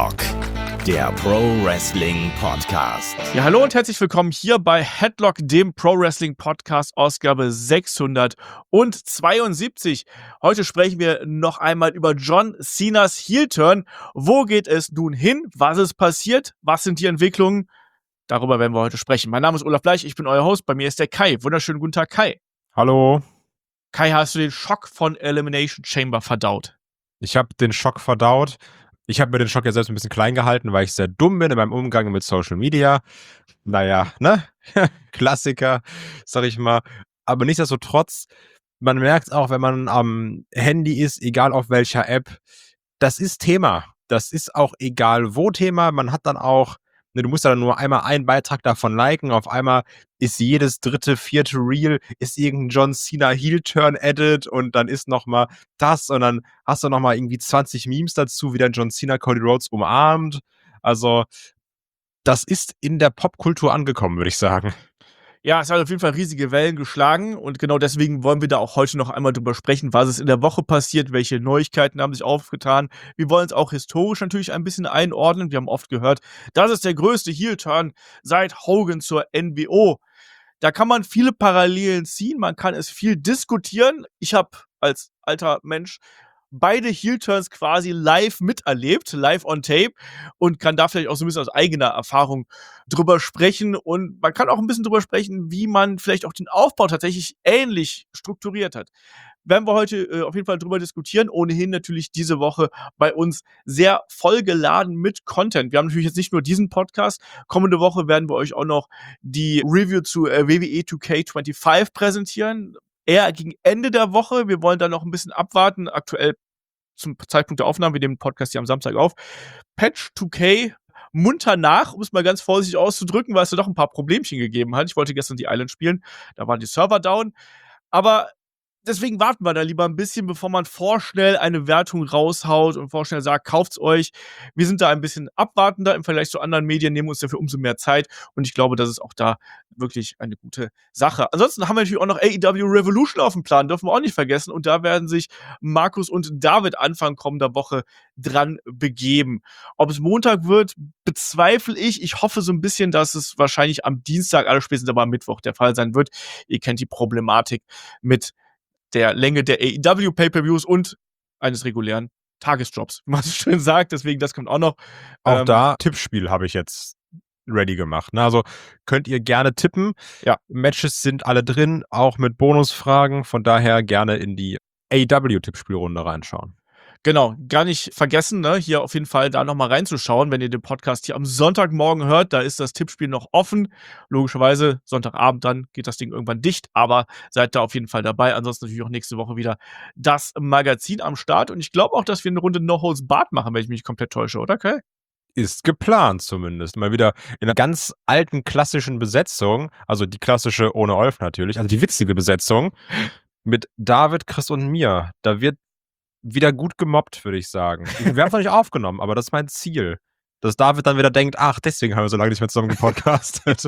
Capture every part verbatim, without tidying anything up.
Headlock, der Pro Wrestling Podcast. Ja, hallo und herzlich willkommen hier bei Headlock, dem Pro Wrestling Podcast, Ausgabe sechshundertzweiundsiebzig. Heute sprechen wir noch einmal über John Cenas Heel-Turn. Wo geht es nun hin? Was ist passiert? Was sind die Entwicklungen? Darüber werden wir heute sprechen. Mein Name ist Olaf Bleich, ich bin euer Host. Bei mir ist der Kai. Wunderschönen guten Tag, Kai. Hallo. Kai, hast du den Schock von Elimination Chamber verdaut? Ich habe den Schock verdaut. Ich habe mir den Schock ja selbst ein bisschen klein gehalten, weil ich sehr dumm bin in meinem Umgang mit Social Media. Naja, ne? Klassiker, sag ich mal. Aber nichtsdestotrotz, man merkt auch, wenn man am Handy ist, egal auf welcher App, das ist Thema. Das ist auch egal wo Thema. Man hat dann auch, ne, du musst dann nur einmal einen Beitrag davon liken. Auf einmal ist jedes dritte, vierte Reel ist irgendein John Cena Heel-Turn-Edit und dann ist nochmal das und dann hast du nochmal irgendwie zwanzig Memes dazu, wie dann John Cena Cody Rhodes umarmt. Also, das ist in der Popkultur angekommen, würde ich sagen. Ja, es hat auf jeden Fall riesige Wellen geschlagen und genau deswegen wollen wir da auch heute noch einmal drüber sprechen, was ist in der Woche passiert, welche Neuigkeiten haben sich aufgetan. Wir wollen es auch historisch natürlich ein bisschen einordnen. Wir haben oft gehört, das ist der größte Heel-Turn seit Hogan zur N W O. Da kann man viele Parallelen ziehen, man kann es viel diskutieren. Ich habe als alter Mensch beide Heel-Turns quasi live miterlebt, live on tape und kann da vielleicht auch so ein bisschen aus eigener Erfahrung drüber sprechen und man kann auch ein bisschen drüber sprechen, wie man vielleicht auch den Aufbau tatsächlich ähnlich strukturiert hat. Werden wir heute äh, auf jeden Fall drüber diskutieren. Ohnehin natürlich diese Woche bei uns sehr vollgeladen mit Content. Wir haben natürlich jetzt nicht nur diesen Podcast. Kommende Woche werden wir euch auch noch die Review zu äh, W W E two K fünfundzwanzig präsentieren. Eher gegen Ende der Woche. Wir wollen da noch ein bisschen abwarten. Aktuell zum Zeitpunkt der Aufnahme, wir nehmen den Podcast hier am Samstag auf. Patch two K munter nach, um es mal ganz vorsichtig auszudrücken, weil es da doch ein paar Problemchen gegeben hat. Ich wollte gestern die Island spielen, da waren die Server down. Aber deswegen warten wir da lieber ein bisschen, bevor man vorschnell eine Wertung raushaut und vorschnell sagt, kauft's euch. Wir sind da ein bisschen abwartender im Vergleich zu anderen Medien, nehmen uns dafür umso mehr Zeit und ich glaube, das ist auch da wirklich eine gute Sache. Ansonsten haben wir natürlich auch noch A E W Revolution auf dem Plan, dürfen wir auch nicht vergessen und da werden sich Markus und David Anfang kommender Woche dran begeben. Ob es Montag wird, bezweifle ich. Ich hoffe so ein bisschen, dass es wahrscheinlich am Dienstag, allerspätestens aber am Mittwoch der Fall sein wird. Ihr kennt die Problematik mit der Länge der A E W Pay-Per-Views und eines regulären Tagesjobs, wie man so schön sagt. Deswegen, das kommt auch noch. Auch Ähm, da, Tippspiel habe ich jetzt ready gemacht. Ne? Also könnt ihr gerne tippen. Ja. Matches sind alle drin, auch mit Bonusfragen. Von daher gerne in die A E W-Tippspielrunde reinschauen. Genau, gar nicht vergessen, ne, hier auf jeden Fall da nochmal reinzuschauen, wenn ihr den Podcast hier am Sonntagmorgen hört, da ist das Tippspiel noch offen. Logischerweise, Sonntagabend dann geht das Ding irgendwann dicht, aber seid da auf jeden Fall dabei. Ansonsten natürlich auch nächste Woche wieder das Magazin am Start und ich glaube auch, dass wir eine Runde No Holds Barred machen, wenn ich mich nicht komplett täusche, oder Kai? Ist geplant zumindest. Mal wieder in einer ganz alten klassischen Besetzung, also die klassische ohne Olf natürlich, also die witzige Besetzung mit David, Chris und mir. Da wird wieder gut gemobbt, würde ich sagen. Wir haben es noch nicht aufgenommen, aber das ist mein Ziel. Dass David dann wieder denkt, ach, deswegen haben wir so lange nicht mehr zusammen gepodcastet.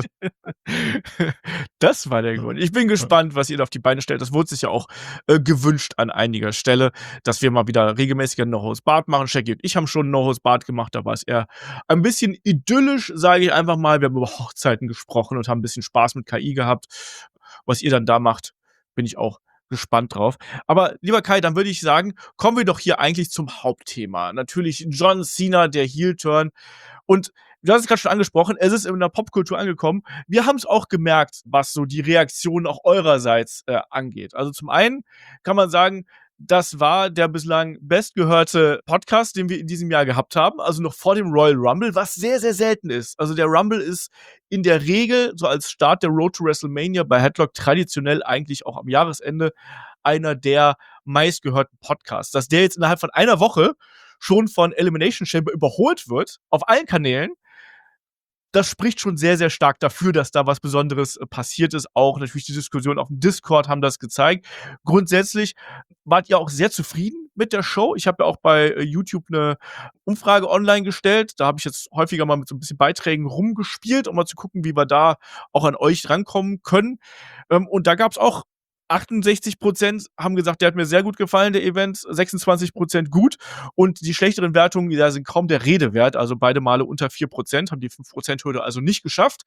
Das war der Grund. Ich bin gespannt, was ihr da auf die Beine stellt. Das wurde sich ja auch äh, gewünscht an einiger Stelle, dass wir mal wieder regelmäßiger No Holds Barred machen. Shaggy und ich haben schon No Holds Barred gemacht, da war es eher ein bisschen idyllisch, sage ich einfach mal. Wir haben über Hochzeiten gesprochen und haben ein bisschen Spaß mit K I gehabt. Was ihr dann da macht, bin ich auch gespannt drauf. Aber lieber Kai, dann würde ich sagen, kommen wir doch hier eigentlich zum Hauptthema. Natürlich John Cena, der Heel-Turn. Und du hast es gerade schon angesprochen, es ist in der Popkultur angekommen. Wir haben es auch gemerkt, was so die Reaktionen auch eurerseits äh, angeht. Also zum einen kann man sagen, das war der bislang bestgehörte Podcast, den wir in diesem Jahr gehabt haben, also noch vor dem Royal Rumble, was sehr, sehr selten ist. Also der Rumble ist in der Regel, so als Start der Road to WrestleMania bei Headlock, traditionell eigentlich auch am Jahresende einer der meistgehörten Podcasts. Dass der jetzt innerhalb von einer Woche schon von Elimination Chamber überholt wird, auf allen Kanälen, das spricht schon sehr, sehr stark dafür, dass da was Besonderes äh, passiert ist. Auch natürlich die Diskussionen auf dem Discord haben das gezeigt. Grundsätzlich wart ihr auch sehr zufrieden mit der Show. Ich habe ja auch bei äh, YouTube eine Umfrage online gestellt. Da habe ich jetzt häufiger mal mit so ein bisschen Beiträgen rumgespielt, um mal zu gucken, wie wir da auch an euch rankommen können. Ähm, und da gab es auch achtundsechzig Prozent haben gesagt, der hat mir sehr gut gefallen, der Event, sechsundzwanzig Prozent gut und die schlechteren Wertungen, da sind kaum der Rede wert, also beide Male unter vier Prozent, haben die fünf Prozent Hürde also nicht geschafft.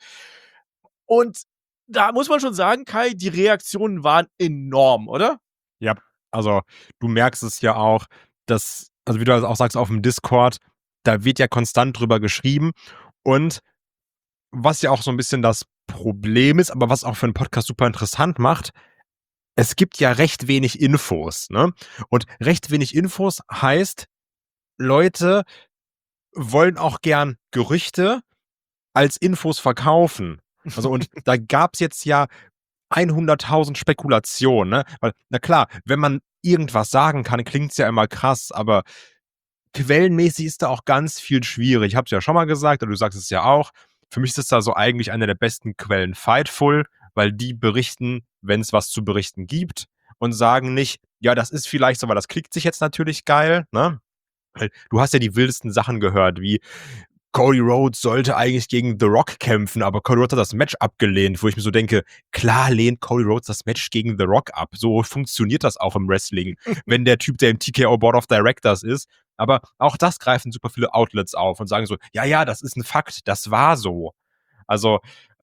Und da muss man schon sagen, Kai, die Reaktionen waren enorm, oder? Ja, also du merkst es ja auch, dass, also wie du auch sagst, auf dem Discord, da wird ja konstant drüber geschrieben und was ja auch so ein bisschen das Problem ist, aber was auch für einen Podcast super interessant macht, es gibt ja recht wenig Infos, ne? Und recht wenig Infos heißt, Leute wollen auch gern Gerüchte als Infos verkaufen. Also und da gab's jetzt ja hunderttausend Spekulationen, ne? Weil, na klar, wenn man irgendwas sagen kann, klingt's ja immer krass, aber quellenmäßig ist da auch ganz viel schwierig. Ich habe es ja schon mal gesagt, und du sagst es ja auch. Für mich ist es da so eigentlich eine der besten Quellen Fightful, weil die berichten, wenn es was zu berichten gibt und sagen nicht, ja, das ist vielleicht so, weil das klickt sich jetzt natürlich geil, ne? Weil du hast ja die wildesten Sachen gehört, wie Cody Rhodes sollte eigentlich gegen The Rock kämpfen, aber Cody Rhodes hat das Match abgelehnt, wo ich mir so denke, klar lehnt Cody Rhodes das Match gegen The Rock ab. So funktioniert das auch im Wrestling, wenn der Typ, der im T K O Board of Directors ist. Aber auch das greifen super viele Outlets auf und sagen so, ja, ja, das ist ein Fakt, das war so. Also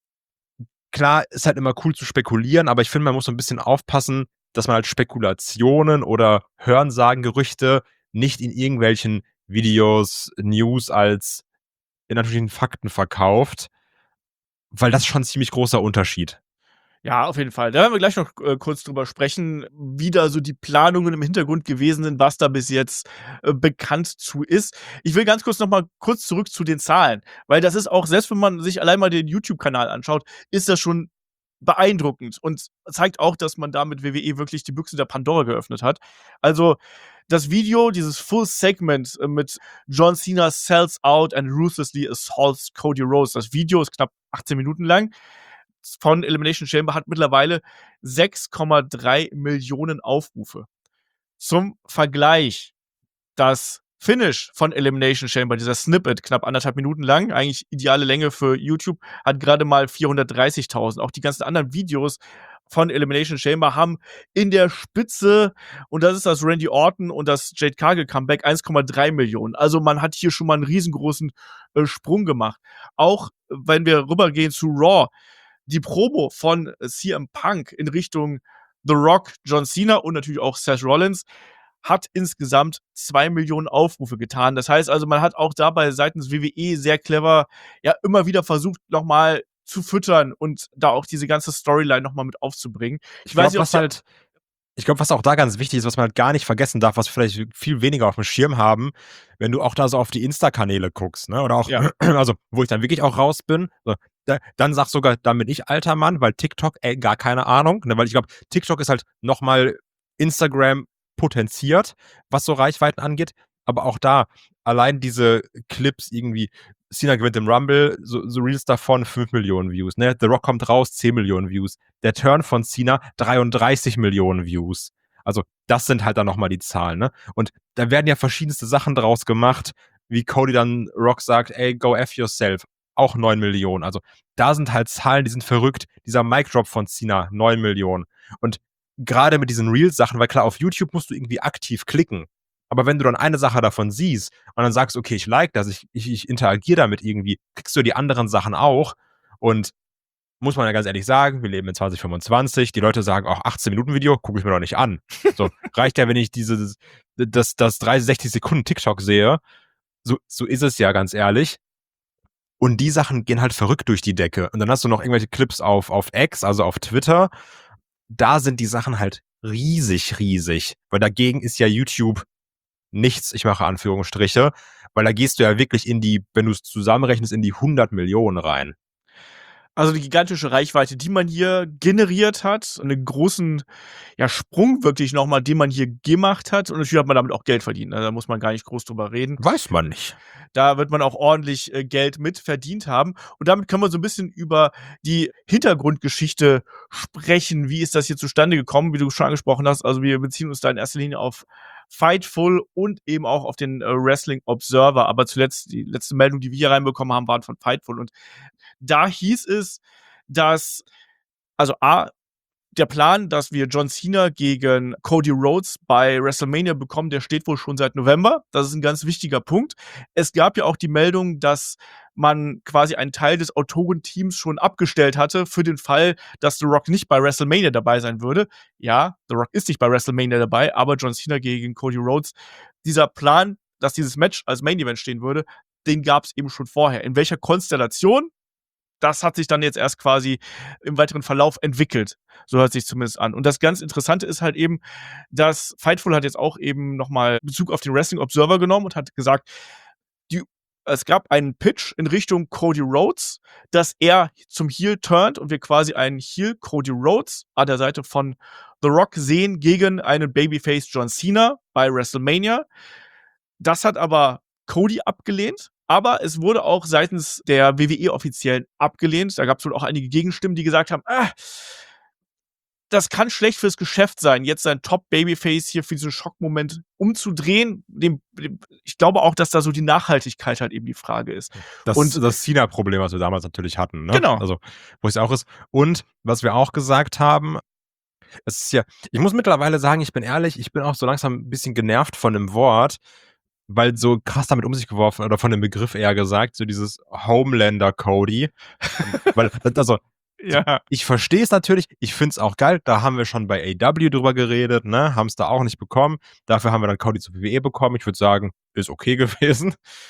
klar, ist halt immer cool zu spekulieren, aber ich finde, man muss so ein bisschen aufpassen, dass man halt Spekulationen oder Hörensagen, Gerüchte nicht in irgendwelchen Videos, News als in Anführungsstrichen Fakten verkauft, weil das ist schon 'n ziemlich großer Unterschied. Ja, auf jeden Fall. Da werden wir gleich noch äh, kurz drüber sprechen, wie da so die Planungen im Hintergrund gewesen sind, was da bis jetzt äh, bekannt zu ist. Ich will ganz kurz noch mal kurz zurück zu den Zahlen, weil das ist auch, selbst wenn man sich allein mal den YouTube-Kanal anschaut, ist das schon beeindruckend und zeigt auch, dass man da mit W W E wirklich die Büchse der Pandora geöffnet hat. Also, das Video, dieses Full Segment äh, mit John Cena sells out and ruthlessly assaults Cody Rhodes. Das Video ist knapp achtzehn Minuten lang. Von Elimination Chamber hat mittlerweile sechs Komma drei Millionen Aufrufe. Zum Vergleich, das Finish von Elimination Chamber, dieser Snippet, knapp anderthalb Minuten lang, eigentlich ideale Länge für YouTube, hat gerade mal vierhundertdreißigtausend. Auch die ganzen anderen Videos von Elimination Chamber haben in der Spitze, und das ist das Randy Orton und das Jade Cargill Comeback, eins Komma drei Millionen. Also man hat hier schon mal einen riesengroßen äh, Sprung gemacht. Auch wenn wir rübergehen zu Raw, die Promo von C M Punk in Richtung The Rock, John Cena und natürlich auch Seth Rollins hat insgesamt zwei Millionen Aufrufe getan. Das heißt also, man hat auch dabei seitens W W E sehr clever, ja, immer wieder versucht, noch mal zu füttern und da auch diese ganze Storyline noch mal mit aufzubringen. Ich, Ich weiß glaube, nicht, was halt ich glaube, was auch da ganz wichtig ist, was man halt gar nicht vergessen darf, was wir vielleicht viel weniger auf dem Schirm haben, wenn du auch da so auf die Insta-Kanäle guckst, ne? Oder auch, Ja. also, wo ich dann wirklich auch raus bin, so, da, dann sag sogar, dann bin ich alter Mann, weil TikTok, ey, gar keine Ahnung, ne? Weil ich glaube, TikTok ist halt noch mal Instagram potenziert, was so Reichweiten angeht. Aber auch da, allein diese Clips irgendwie, Cena gewinnt im Rumble, so, so Reels davon, fünf Millionen Views, ne? The Rock kommt raus, zehn Millionen Views. Der Turn von Cena, dreiunddreißig Millionen Views. Also, das sind halt dann nochmal die Zahlen, ne? Und da werden ja verschiedenste Sachen draus gemacht, wie Cody dann Rock sagt, ey, go F yourself. Auch neun Millionen. Also, da sind halt Zahlen, die sind verrückt. Dieser Mic Drop von Cena, neun Millionen. Und gerade mit diesen Reels-Sachen, weil klar, auf YouTube musst du irgendwie aktiv klicken. Aber wenn du dann eine Sache davon siehst und dann sagst, okay, ich like das, ich, ich, ich interagiere damit irgendwie, kriegst du die anderen Sachen auch. Und muss man ja ganz ehrlich sagen, wir leben in zwanzig fünfundzwanzig, die Leute sagen auch achtzehn Minuten Video, gucke ich mir doch nicht an. So, reicht ja, wenn ich dieses, das, das dreißig, sechzig Sekunden TikTok sehe. So, so ist es ja, ganz ehrlich. Und die Sachen gehen halt verrückt durch die Decke. Und dann hast du noch irgendwelche Clips auf, auf X, also auf Twitter. Da sind die Sachen halt riesig, riesig. Weil dagegen ist ja YouTube nichts, ich mache Anführungsstriche, weil da gehst du ja wirklich in die, wenn du es zusammenrechnest, in die hundert Millionen rein. Also die gigantische Reichweite, die man hier generiert hat, einen großen, ja, Sprung wirklich noch mal, den man hier gemacht hat, und natürlich hat man damit auch Geld verdient, ne? Da muss man gar nicht groß drüber reden. Weiß man nicht. Da wird man auch ordentlich äh, Geld mit verdient haben. Und damit können wir so ein bisschen über die Hintergrundgeschichte sprechen. Wie ist das hier zustande gekommen, wie du schon angesprochen hast? Also wir beziehen uns da in erster Linie auf Fightful und eben auch auf den äh, Wrestling Observer. Aber zuletzt, die letzte Meldung, die wir hier reinbekommen haben, waren von Fightful. Und da hieß es, dass, also A, der Plan, dass wir John Cena gegen Cody Rhodes bei WrestleMania bekommen, der steht wohl schon seit November. Das ist ein ganz wichtiger Punkt. Es gab ja auch die Meldung, dass man quasi einen Teil des Autorenteams schon abgestellt hatte für den Fall, dass The Rock nicht bei WrestleMania dabei sein würde. Ja, The Rock ist nicht bei WrestleMania dabei, aber John Cena gegen Cody Rhodes, dieser Plan, dass dieses Match als Main Event stehen würde, den gab es eben schon vorher. In welcher Konstellation? Das hat sich dann jetzt erst quasi im weiteren Verlauf entwickelt. So hört sich zumindest an. Und das ganz Interessante ist halt eben, dass Fightful hat jetzt auch eben nochmal Bezug auf den Wrestling Observer genommen und hat gesagt, die, es gab einen Pitch in Richtung Cody Rhodes, dass er zum Heel turnt und wir quasi einen Heel Cody Rhodes an der Seite von The Rock sehen gegen einen Babyface John Cena bei WrestleMania. Das hat aber Cody abgelehnt. Aber es wurde auch seitens der W W E-Offiziellen abgelehnt. Da gab es wohl auch einige Gegenstimmen, die gesagt haben, ah, das kann schlecht fürs Geschäft sein, jetzt sein Top-Babyface hier für diesen Schockmoment umzudrehen. Dem, dem, ich glaube auch, dass da so die Nachhaltigkeit halt eben die Frage ist. Das Und das Cena-Problem, was wir damals natürlich hatten, ne? Genau. Also, wo es auch ist. Und was wir auch gesagt haben, es ist ja, ich muss mittlerweile sagen, ich bin ehrlich, ich bin auch so langsam ein bisschen genervt von dem Wort, weil so krass damit um sich geworfen oder von dem Begriff eher gesagt, so dieses Homelander Cody. Weil, also, ja. ich verstehe es natürlich, ich finde es auch geil, da haben wir schon bei A E W drüber geredet, ne, haben es da auch nicht bekommen. Dafür haben wir dann Cody zu W W E bekommen. Ich würde sagen, ist okay gewesen.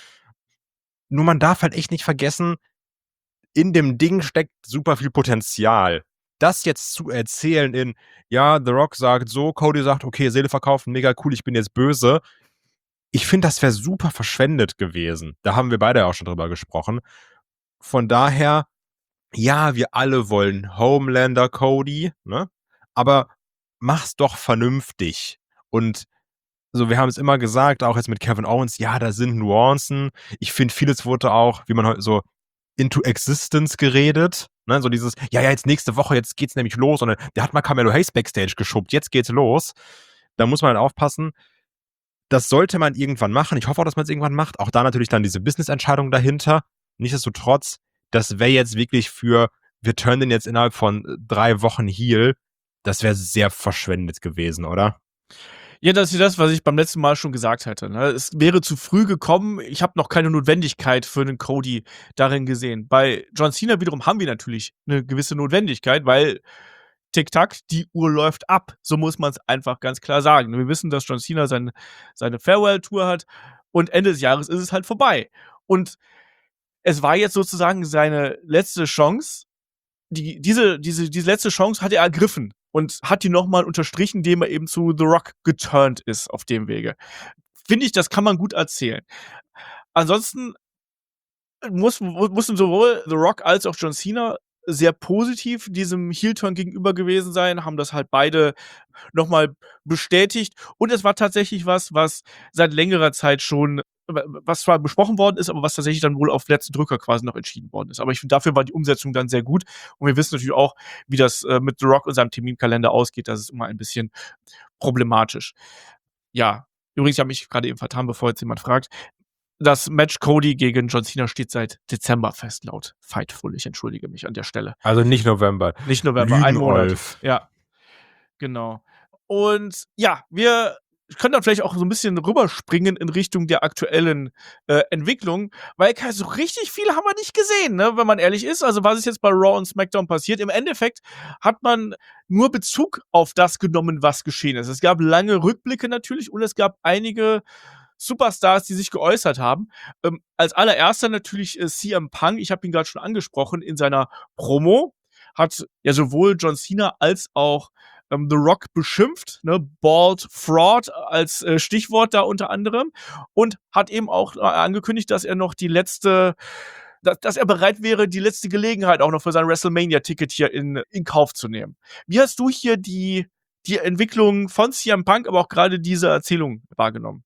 Nur man darf halt echt nicht vergessen, in dem Ding steckt super viel Potenzial. Das jetzt zu erzählen in, ja, The Rock sagt so, Cody sagt, okay, Seele verkaufen, mega cool, ich bin jetzt böse. Ich finde, das wäre super verschwendet gewesen. Da haben wir beide auch schon drüber gesprochen. Von daher, ja, wir alle wollen Homelander Cody, ne? Aber mach's doch vernünftig. Und so, wir haben es immer gesagt, auch jetzt mit Kevin Owens, ja, da sind Nuancen. Ich finde, vieles wurde auch, wie man heute so into existence geredet, ne? So dieses, ja, ja, jetzt nächste Woche, jetzt geht's nämlich los. Und der hat mal Carmelo Hayes Backstage geschubbt, jetzt geht's los. Da muss man halt aufpassen. Das sollte man irgendwann machen. Ich hoffe auch, dass man es irgendwann macht. Auch da natürlich dann diese Business-Entscheidung dahinter. Nichtsdestotrotz, das wäre jetzt wirklich für, wir turnen den jetzt innerhalb von drei Wochen Heel. Das wäre sehr verschwendet gewesen, oder? Ja, das ist das, was ich beim letzten Mal schon gesagt hatte. Ne? Es wäre zu früh gekommen. Ich habe noch keine Notwendigkeit für einen Cody darin gesehen. Bei John Cena wiederum haben wir natürlich eine gewisse Notwendigkeit, weil Tick-Tack, die Uhr läuft ab. So muss man es einfach ganz klar sagen. Wir wissen, dass John Cena seine, seine Farewell-Tour hat und Ende des Jahres ist es halt vorbei. Und es war jetzt sozusagen seine letzte Chance. Die, diese, diese, diese letzte Chance hat er ergriffen und hat die nochmal unterstrichen, indem er eben zu The Rock geturnt ist auf dem Wege. Finde ich, das kann man gut erzählen. Ansonsten muss, mussten sowohl The Rock als auch John Cena sehr positiv diesem Heel-Turn gegenüber gewesen sein, haben das halt beide nochmal bestätigt. Und es war tatsächlich was, was seit längerer Zeit schon, was zwar besprochen worden ist, aber was tatsächlich dann wohl auf letzten Drücker quasi noch entschieden worden ist. Aber ich finde, dafür war die Umsetzung dann sehr gut. Und wir wissen natürlich auch, wie das äh, mit The Rock und seinem Terminkalender ausgeht. Das ist immer ein bisschen problematisch. Ja, übrigens, ich habe mich gerade eben vertan, bevor jetzt jemand fragt. Das Match Cody gegen John Cena steht seit Dezember fest, laut Fightful. Ich entschuldige mich an der Stelle. Also nicht November. Nicht November, ein Monat. Ja, genau. Und ja, wir können dann vielleicht auch so ein bisschen rüberspringen in Richtung der aktuellen äh, Entwicklung, weil so richtig viel haben wir nicht gesehen, ne, wenn man ehrlich ist. Also was ist jetzt bei Raw und SmackDown passiert? Im Endeffekt hat man nur Bezug auf das genommen, was geschehen ist. Es gab lange Rückblicke natürlich und es gab einige Superstars, die sich geäußert haben. Ähm, als allererster natürlich äh, C M Punk, ich habe ihn gerade schon angesprochen, in seiner Promo hat ja sowohl John Cena als auch ähm, The Rock beschimpft, ne, Bald Fraud als äh, Stichwort da unter anderem und hat eben auch äh, angekündigt, dass er noch die letzte, dass, dass er bereit wäre, die letzte Gelegenheit auch noch für sein WrestleMania-Ticket hier in, in Kauf zu nehmen. Wie hast du hier die, die Entwicklung von C M Punk, aber auch gerade diese Erzählung wahrgenommen?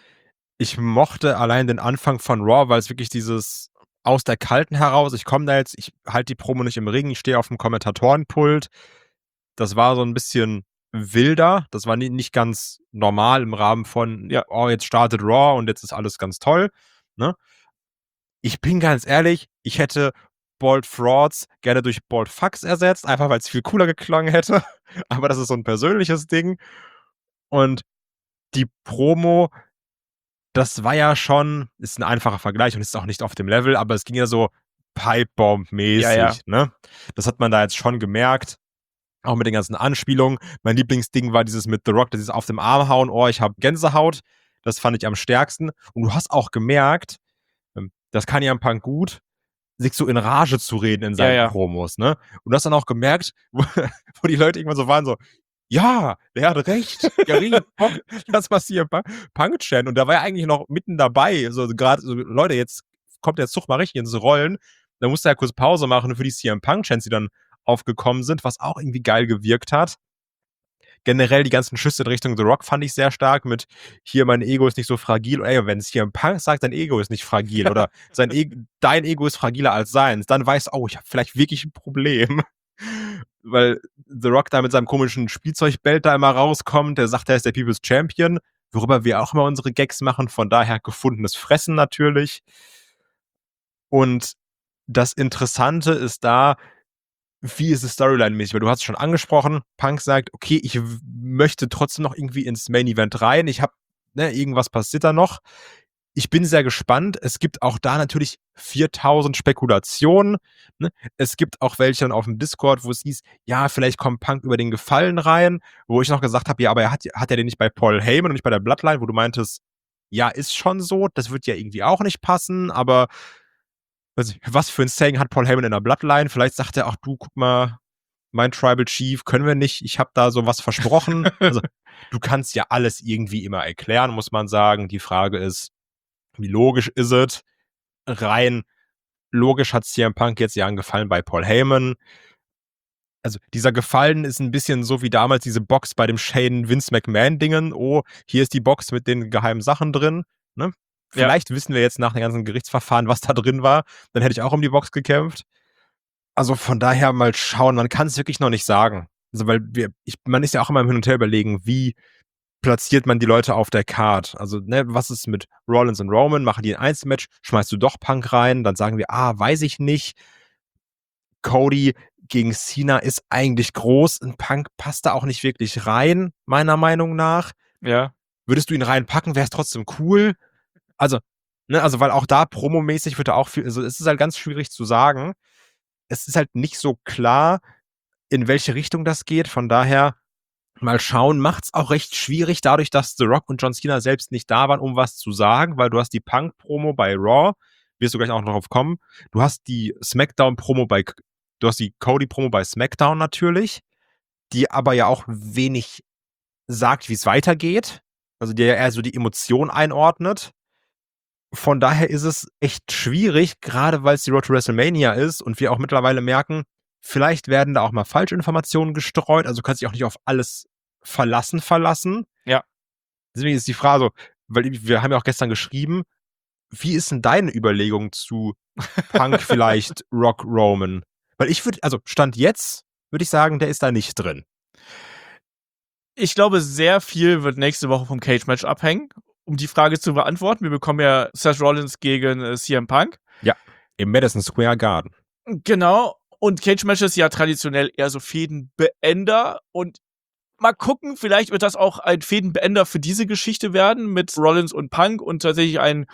Ich mochte allein den Anfang von Raw, weil es wirklich dieses aus der Kalten heraus, ich komme da jetzt, ich halte die Promo nicht im Ring, ich stehe auf dem Kommentatorenpult. Das war so ein bisschen wilder, das war nie, nicht ganz normal im Rahmen von, ja, oh, jetzt startet Raw und jetzt ist alles ganz toll. Ne? Ich bin ganz ehrlich, ich hätte Bald Frauds gerne durch Bald Fucks ersetzt, einfach weil es viel cooler geklungen hätte. Aber das ist so ein persönliches Ding. Und die Promo, das war ja schon, ist ein einfacher Vergleich und ist auch nicht auf dem Level, aber es ging ja so Pipebomb-mäßig, Ja, ja. ne? Das hat man da jetzt schon gemerkt. Auch mit den ganzen Anspielungen. Mein Lieblingsding war dieses mit The Rock, dieses auf dem Arm hauen, oh, ich habe Gänsehaut. Das fand ich am stärksten. Und du hast auch gemerkt, ähm, das kann ja ein Punk gut, sich so in Rage zu reden in Ja, seinen ja. Promos, ne? Und du hast dann auch gemerkt, wo, wo die Leute irgendwann so waren, so, ja, der hat recht. Ja, richtig Bock, das passiert. Punk-Chan. Und da war er eigentlich noch mitten dabei. So, gerade, so, Leute, jetzt kommt der Zug mal richtig ins Rollen. Da musste er ja kurz Pause machen für die C M Punk-Chants, die dann aufgekommen sind, was auch irgendwie geil gewirkt hat. Generell die ganzen Schüsse in Richtung The Rock fand ich sehr stark mit hier, mein Ego ist nicht so fragil. Ey, wenn es hier ein Punk sagt, dein Ego ist nicht fragil oder sein e- dein Ego ist fragiler als seins, dann weißt du, oh, ich habe vielleicht wirklich ein Problem. Weil The Rock da mit seinem komischen Spielzeugbelt da immer rauskommt, der sagt, er ist der People's Champion, worüber wir auch immer unsere Gags machen, von daher gefundenes Fressen natürlich. Und das Interessante ist da, wie ist es Storyline-mäßig? Weil du hast es schon angesprochen, Punk sagt, okay, ich w- möchte trotzdem noch irgendwie ins Main-Event rein, ich habe, ne, irgendwas passiert da noch. Ich bin sehr gespannt. Es gibt auch da natürlich viertausend Spekulationen. Ne? Es gibt auch welche dann auf dem Discord, wo es hieß, ja, vielleicht kommt Punk über den Gefallen rein, wo ich noch gesagt habe, ja, aber er hat, hat er den nicht bei Paul Heyman und nicht bei der Bloodline, wo du meintest, ja, ist schon so, das wird ja irgendwie auch nicht passen, aber weiß ich, was für ein Saying hat Paul Heyman in der Bloodline? Vielleicht sagt er, ach du, guck mal, mein Tribal Chief können wir nicht, ich habe da so was versprochen. Also, du kannst ja alles irgendwie immer erklären, muss man sagen. Die Frage ist, wie logisch ist es? Rein logisch hat C M Punk jetzt ja einen Gefallen bei Paul Heyman. Also, dieser Gefallen ist ein bisschen so wie damals diese Box bei dem Shane Vince McMahon-Dingen. Oh, hier ist die Box mit den geheimen Sachen drin. Ne? Ja. Vielleicht wissen wir jetzt nach den ganzen Gerichtsverfahren, was da drin war. Dann hätte ich auch um die Box gekämpft. Also von daher mal schauen, man kann es wirklich noch nicht sagen. Also, weil wir, ich, man ist ja auch immer im Hin und Her überlegen, wie platziert man die Leute auf der Card? Also, ne, was ist mit Rollins und Roman? Machen die ein Einzelmatch? Schmeißt du doch Punk rein? Dann sagen wir, ah, weiß ich nicht. Cody gegen Cena ist eigentlich groß. Ein Punk passt da auch nicht wirklich rein, meiner Meinung nach. Ja. Würdest du ihn reinpacken, wäre es trotzdem cool. Also, ne, also, weil auch da promomäßig wird da auch viel, also es ist halt ganz schwierig zu sagen. Es ist halt nicht so klar, in welche Richtung das geht. Von daher mal schauen, macht's auch recht schwierig, dadurch, dass The Rock und John Cena selbst nicht da waren, um was zu sagen, weil du hast die Punk-Promo bei Raw, wirst du gleich auch noch drauf kommen. Du hast die SmackDown-Promo bei, du hast die Cody-Promo bei SmackDown natürlich, die aber ja auch wenig sagt, wie es weitergeht. Also die ja eher so die Emotion einordnet. Von daher ist es echt schwierig, gerade weil es die Road to WrestleMania ist und wir auch mittlerweile merken, vielleicht werden da auch mal Falschinformationen gestreut, also du kannst dich auch nicht auf alles verlassen verlassen. Ja. Deswegen ist die Frage so, weil wir haben ja auch gestern geschrieben, wie ist denn deine Überlegung zu Punk vielleicht Rock Roman? Weil ich würde, also Stand jetzt, würde ich sagen, der ist da nicht drin. Ich glaube, sehr viel wird nächste Woche vom Cage-Match abhängen, um die Frage zu beantworten. Wir bekommen ja Seth Rollins gegen äh, C M Punk. Ja, im Madison Square Garden. Genau. Und Cage-Match ist ja traditionell eher so Fädenbeender. Und mal gucken, vielleicht wird das auch ein Fädenbeender für diese Geschichte werden mit Rollins und Punk und tatsächlich ein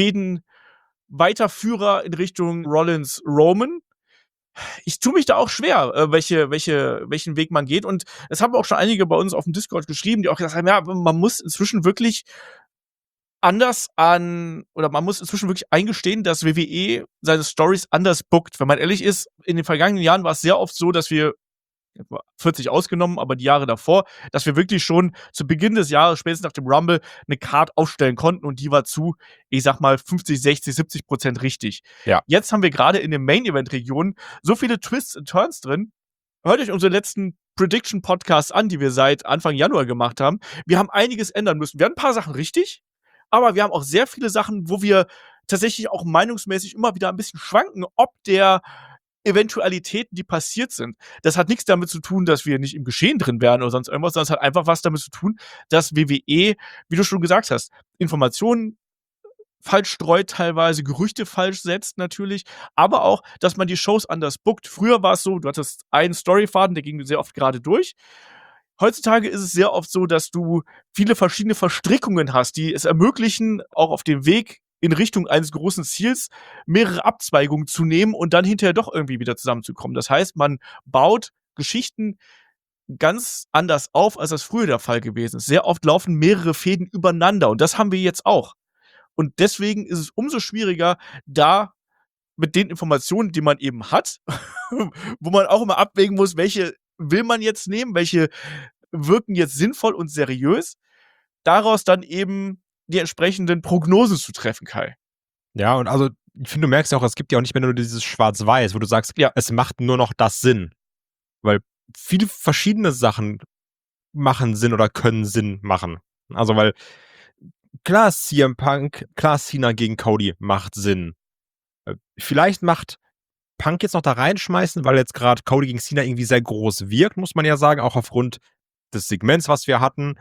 Fädenweiterführer in Richtung Rollins-Roman. Ich tue mich da auch schwer, äh, welche, welche, welchen Weg man geht. Und es haben auch schon einige bei uns auf dem Discord geschrieben, die auch gesagt haben, ja, man muss inzwischen wirklich anders an, oder man muss inzwischen wirklich eingestehen, dass W W E seine Stories anders bookt. Wenn man ehrlich ist, in den vergangenen Jahren war es sehr oft so, dass wir, vierzig ausgenommen, aber die Jahre davor, dass wir wirklich schon zu Beginn des Jahres, spätestens nach dem Rumble, eine Card aufstellen konnten und die war zu, ich sag mal, fünfzig, sechzig, siebzig Prozent richtig. Ja. Jetzt haben wir gerade in den Main-Event-Regionen so viele Twists und Turns drin. Hört euch unsere letzten Prediction-Podcasts an, die wir seit Anfang Januar gemacht haben. Wir haben einiges ändern müssen. Wir haben ein paar Sachen richtig, aber wir haben auch sehr viele Sachen, wo wir tatsächlich auch meinungsmäßig immer wieder ein bisschen schwanken, ob der Eventualitäten, die passiert sind. Das hat nichts damit zu tun, dass wir nicht im Geschehen drin wären oder sonst irgendwas, sondern es hat einfach was damit zu tun, dass W W E, wie du schon gesagt hast, Informationen falsch streut teilweise, Gerüchte falsch setzt natürlich, aber auch, dass man die Shows anders bookt. Früher war es so, du hattest einen Storyfaden, der ging sehr oft gerade durch. Heutzutage ist es sehr oft so, dass du viele verschiedene Verstrickungen hast, die es ermöglichen, auch auf dem Weg in Richtung eines großen Ziels mehrere Abzweigungen zu nehmen und dann hinterher doch irgendwie wieder zusammenzukommen. Das heißt, man baut Geschichten ganz anders auf, als das früher der Fall gewesen ist. Sehr oft laufen mehrere Fäden übereinander und das haben wir jetzt auch. Und deswegen ist es umso schwieriger, da mit den Informationen, die man eben hat, wo man auch immer abwägen muss, welche will man jetzt nehmen, welche wirken jetzt sinnvoll und seriös, daraus dann eben die entsprechenden Prognosen zu treffen, Kai. Ja, und also, ich finde, du merkst ja auch, es gibt ja auch nicht mehr nur dieses Schwarz-Weiß, wo du sagst, Ja. es macht nur noch das Sinn. Weil viele verschiedene Sachen machen Sinn oder können Sinn machen. Also, weil klar, C M Punk, klar, Cena gegen Cody macht Sinn. Äh, vielleicht macht Punk jetzt noch da reinschmeißen, weil jetzt gerade Cody gegen Cena irgendwie sehr groß wirkt, muss man ja sagen, auch aufgrund des Segments, was wir hatten,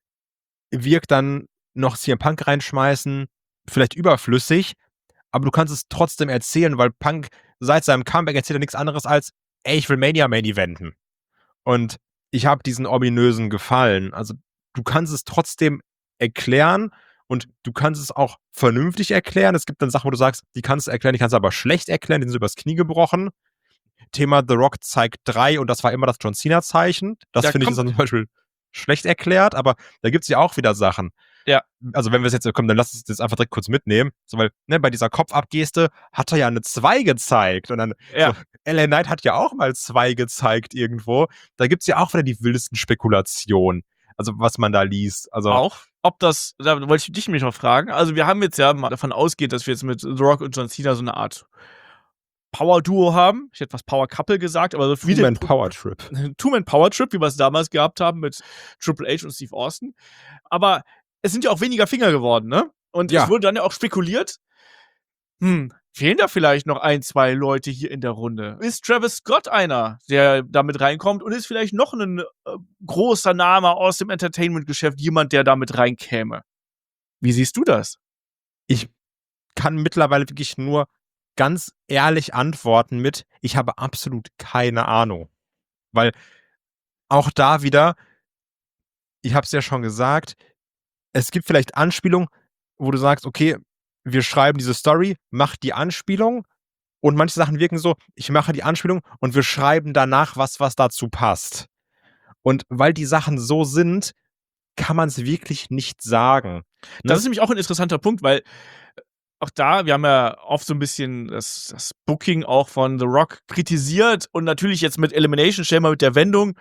wirkt dann noch C M Punk reinschmeißen, vielleicht überflüssig, aber du kannst es trotzdem erzählen, weil Punk seit seinem Comeback erzählt er nichts anderes als, ey, ich will Mania Main Eventen. Und ich habe diesen ominösen Gefallen. Also, du kannst es trotzdem erklären und du kannst es auch vernünftig erklären. Es gibt dann Sachen, wo du sagst, die kannst du erklären, die kannst du aber schlecht erklären, die sind so übers Knie gebrochen. Thema The Rock zeigt drei und das war immer das John Cena-Zeichen. Das Da finde ich ist kommt- dann zum Beispiel schlecht erklärt, aber da gibt es ja auch wieder Sachen. Ja. Also wenn wir es jetzt kommen, dann lass uns das einfach direkt kurz mitnehmen. So, weil, ne, bei dieser Kopfabgeste hat er ja eine zwei gezeigt. Und dann, Ja. so, L A Knight hat ja auch mal zwei gezeigt irgendwo. Da gibt es ja auch wieder die wildesten Spekulationen. Also, was man da liest. Also, Auch, ob das, da wollte ich dich mich noch fragen. Also, wir haben jetzt ja mal davon ausgeht, dass wir jetzt mit The Rock und John Cena so eine Art Power-Duo haben. Ich hätte was Power-Couple gesagt, aber so wie Two-Man den Power-Trip. Two-Man-Power-Trip, wie wir es damals gehabt haben mit Triple H und Steve Austin. Aber es sind ja auch weniger Finger geworden, ne? Und Ja. es wurde dann ja auch spekuliert, hm, fehlen da vielleicht noch ein, zwei Leute hier in der Runde? Ist Travis Scott einer, der damit reinkommt? Und ist vielleicht noch ein äh, großer Name aus dem Entertainment-Geschäft jemand, der damit reinkäme? Wie siehst du das? Ich kann mittlerweile wirklich nur ganz ehrlich antworten mit, ich habe absolut keine Ahnung. Weil auch da wieder, ich habe es ja schon gesagt, es gibt vielleicht Anspielungen, wo du sagst, okay, wir schreiben diese Story, mach die Anspielung und manche Sachen wirken so, ich mache die Anspielung und wir schreiben danach was, was dazu passt. Und weil die Sachen so sind, kann man es wirklich nicht sagen. Das Ne? ist nämlich auch ein interessanter Punkt, weil auch da, wir haben ja oft so ein bisschen das, das Booking auch von The Rock kritisiert und natürlich jetzt mit Elimination Chamber, mit der Wendung,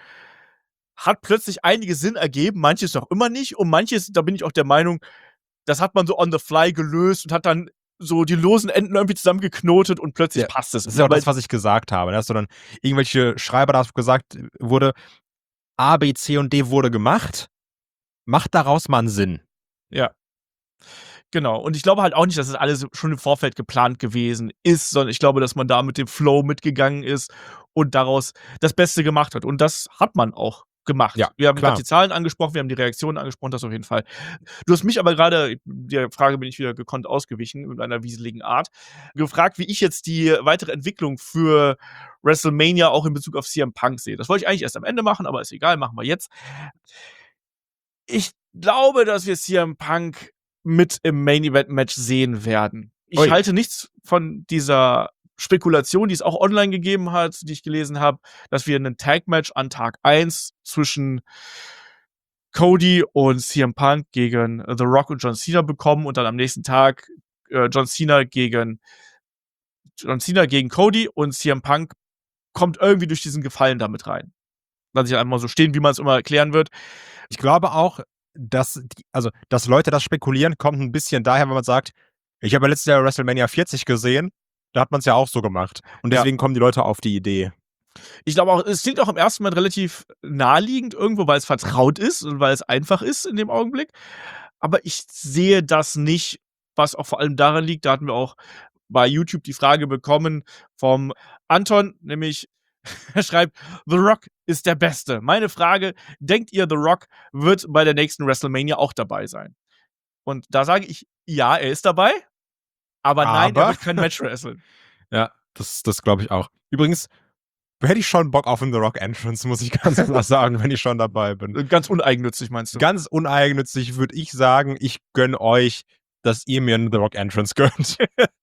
hat plötzlich einiges Sinn ergeben, manches noch immer nicht und manches, da bin ich auch der Meinung, das hat man so on the fly gelöst und hat dann so die losen Enden irgendwie zusammengeknotet und plötzlich Ja, passt es. Das ist ja auch Aber das, was ich gesagt habe. Da hast du dann irgendwelche Schreiber, da gesagt wurde, A, B, C und D wurde gemacht. Macht daraus mal einen Sinn. Ja. Genau. Und ich glaube halt auch nicht, dass das alles schon im Vorfeld geplant gewesen ist, sondern ich glaube, dass man da mit dem Flow mitgegangen ist und daraus das Beste gemacht hat. Und das hat man auch gemacht. Ja, wir haben klar. gerade die Zahlen angesprochen, wir haben die Reaktionen angesprochen, das auf jeden Fall. Du hast mich aber gerade, der Frage bin ich wieder gekonnt ausgewichen, mit einer wieseligen Art, gefragt, wie ich jetzt die weitere Entwicklung für WrestleMania auch in Bezug auf C M Punk sehe. Das wollte ich eigentlich erst am Ende machen, aber ist egal, machen wir jetzt. Ich glaube, dass wir C M Punk mit im Main Event Match sehen werden. Ich Ui. halte nichts von dieser Spekulation, die es auch online gegeben hat, die ich gelesen habe, dass wir einen Tag Match an Tag eins zwischen Cody und C M Punk gegen The Rock und John Cena bekommen und dann am nächsten Tag äh, John Cena gegen John Cena gegen Cody und C M Punk kommt irgendwie durch diesen Gefallen damit rein. Lass ich einmal so stehen, wie man es immer erklären wird. Ich glaube auch, dass, die, also, dass Leute das spekulieren, kommt ein bisschen daher, wenn man sagt, ich habe ja letztes Jahr WrestleMania vierzig gesehen, da hat man es ja auch so gemacht. Und deswegen ja. kommen die Leute auf die Idee. Ich glaube auch, es klingt auch im ersten Moment relativ naheliegend irgendwo, weil es vertraut ist und weil es einfach ist in dem Augenblick. Aber ich sehe das nicht, was auch vor allem daran liegt, da hatten wir auch bei YouTube die Frage bekommen vom Anton, nämlich er schreibt, The Rock ist der Beste. Meine Frage, denkt ihr, The Rock wird bei der nächsten WrestleMania auch dabei sein? Und da sage ich, ja, er ist dabei. Aber nein, er Aber- wird kein Match wresteln. Ja, das, das glaube ich auch. Übrigens, hätte ich schon Bock auf einen The Rock Entrance, muss ich ganz klar sagen, wenn ich schon dabei bin. Ganz uneigennützig, meinst du? Ganz uneigennützig würde ich sagen, ich gönne euch, dass ihr mir einen The Rock Entrance gönnt.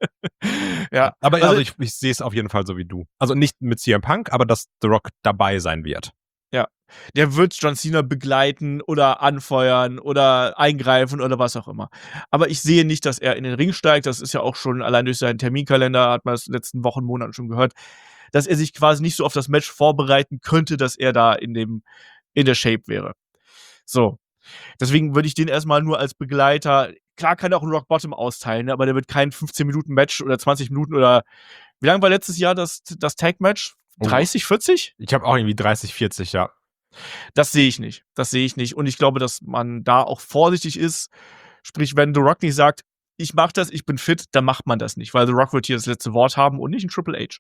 Ja, Aber also- also ich, ich sehe es auf jeden Fall so wie du. Also nicht mit C M Punk, aber dass The Rock dabei sein wird. Der wird John Cena begleiten oder anfeuern oder eingreifen oder was auch immer. Aber ich sehe nicht, dass er in den Ring steigt. Das ist ja auch schon allein durch seinen Terminkalender, hat man das in den letzten Wochen, Monaten schon gehört, dass er sich quasi nicht so auf das Match vorbereiten könnte, dass er da in dem, in der Shape wäre. So. Deswegen würde ich den erstmal nur als Begleiter, klar kann er auch einen Rock Bottom austeilen, ne, aber der wird kein fünfzehn Minuten Match oder zwanzig Minuten oder, wie lange war letztes Jahr das, das Tag-Match? dreißig, vierzig? Ich habe auch irgendwie dreißig, vierzig, ja. Das sehe ich nicht. Das sehe ich nicht. Und ich glaube, dass man da auch vorsichtig ist. Sprich, wenn The Rock nicht sagt, ich mach das, ich bin fit, dann macht man das nicht, weil The Rock wird hier das letzte Wort haben und nicht ein Triple H.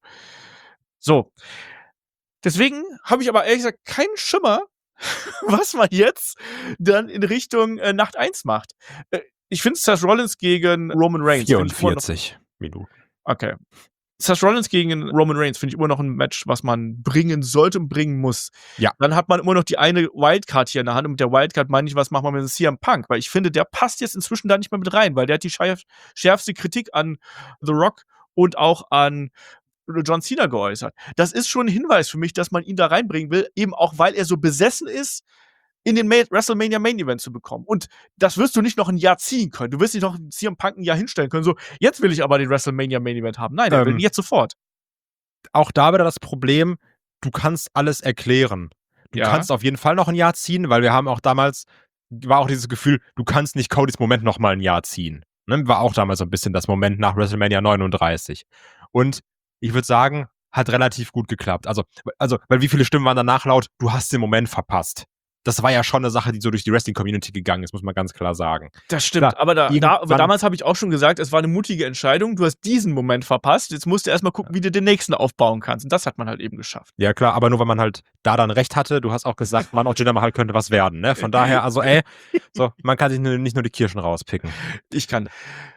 So. Deswegen habe ich aber ehrlich gesagt keinen Schimmer, was man jetzt dann in Richtung äh, Nacht eins macht. Äh, ich finde Seth Rollins gegen Roman Reigns. find ich immer noch- vierundvierzig Minuten. Okay. Seth Rollins gegen Roman Reigns finde ich immer noch ein Match, was man bringen sollte und bringen muss. Ja. Dann hat man immer noch die eine Wildcard hier in der Hand und mit der Wildcard meine ich, was macht man mit dem C M Punk? Weil ich finde, der passt jetzt inzwischen da nicht mehr mit rein, weil der hat die schärf schärfste Kritik an The Rock und auch an John Cena geäußert. Das ist schon ein Hinweis für mich, dass man ihn da reinbringen will, eben auch, weil er so besessen ist, in den Ma- WrestleMania Main Event zu bekommen. Und das wirst du nicht noch ein Jahr ziehen können. Du wirst nicht noch C M Punk ein Jahr hinstellen können. So, jetzt will ich aber den WrestleMania Main Event haben. Nein, der will Ähm, ihn jetzt sofort. Auch da wieder das Problem, du kannst alles erklären. Du Ja. kannst auf jeden Fall noch ein Jahr ziehen, weil wir haben auch damals, war auch dieses Gefühl, du kannst nicht Codys Moment noch mal ein Jahr ziehen. Ne? War auch damals so ein bisschen das Moment nach WrestleMania neununddreißig. Und ich würde sagen, hat relativ gut geklappt. Also, also, weil wie viele Stimmen waren danach laut, du hast den Moment verpasst. Das war ja schon eine Sache, die so durch die Wrestling-Community gegangen ist, muss man ganz klar sagen. Das stimmt, Klar, aber, da, da, aber irgendwann- damals habe ich auch schon gesagt, es war eine mutige Entscheidung. Du hast diesen Moment verpasst. Jetzt musst du erstmal gucken, wie du den nächsten aufbauen kannst. Und das hat man halt eben geschafft. Ja, klar, aber nur weil man halt da dann recht hatte. Du hast auch gesagt, wann auch Jinder Mahal könnte was werden, ne? Von daher, also ey, so, man kann sich nur- nicht nur die Kirschen rauspicken. Ich kann.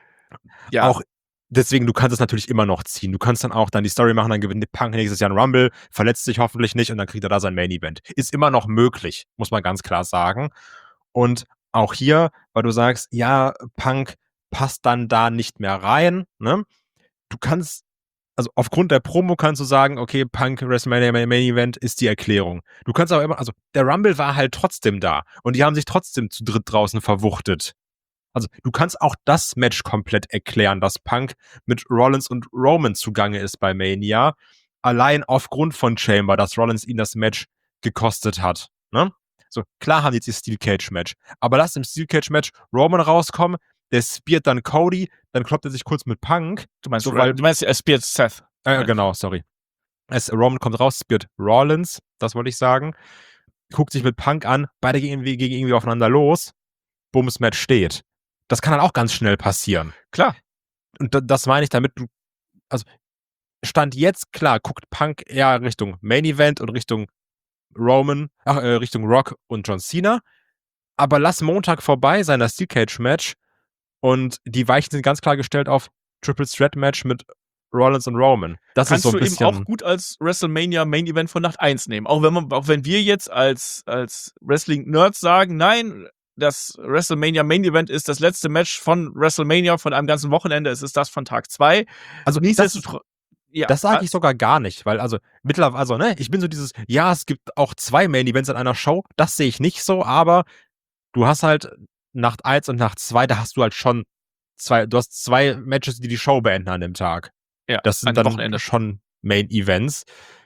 Ja, Auch deswegen, du kannst es natürlich immer noch ziehen. Du kannst dann auch dann die Story machen, dann gewinnt Punk nächstes Jahr einen Rumble, verletzt sich hoffentlich nicht und dann kriegt er da sein Main Event. Ist immer noch möglich, muss man ganz klar sagen. Und auch hier, weil du sagst, ja, Punk passt dann da nicht mehr rein, ne? Du kannst, also aufgrund der Promo kannst du sagen, okay, Punk WrestleMania Main Event ist die Erklärung. Du kannst aber immer, also der Rumble war halt trotzdem da und die haben sich trotzdem zu dritt draußen verwuchtet. Also du kannst auch das Match komplett erklären, dass Punk mit Rollins und Roman zugange ist bei Mania, allein aufgrund von Chamber, dass Rollins ihn das Match gekostet hat. Ne? So, klar haben die jetzt ihr Steel Cage Match, aber lass im Steel Cage Match Roman rauskommen, der speart dann Cody, dann kloppt er sich kurz mit Punk. du meinst, so, weil- du meinst, er spielt Seth. Äh, genau, sorry. Es, Roman kommt raus, speart Rollins, das wollte ich sagen, guckt sich mit Punk an, beide gehen irgendwie, gegen irgendwie aufeinander los, Bums, Match steht. Das kann dann auch ganz schnell passieren. Klar. Und da, das meine ich damit, du, also Stand jetzt, klar, guckt Punk eher Richtung Main Event und Richtung Roman, ach, äh, Richtung Rock und John Cena. Aber lass Montag vorbei sein, das Steel Cage Match. Und die Weichen sind ganz klar gestellt auf Triple Threat Match mit Rollins und Roman. Das Kannst ist so ein du bisschen. eben auch gut als WrestleMania Main Event von Nacht eins nehmen. Auch wenn man, auch wenn wir jetzt als, als Wrestling-Nerds sagen, nein, das WrestleMania Main Event ist das letzte Match von WrestleMania von einem ganzen Wochenende. Es ist das von Tag zwei. also das, Nichtsdestotrotz. Ja, das sage ich sogar gar nicht, weil also mittlerweile, also ne, ich bin so dieses, ja, es gibt auch zwei Main Events in einer Show, das sehe ich nicht so, aber du hast halt Nacht eins und Nacht zwei, da hast du halt schon zwei, du hast zwei Matches, die die Show beenden an dem Tag. ja, Das sind an dann Wochenende. schon Main Events.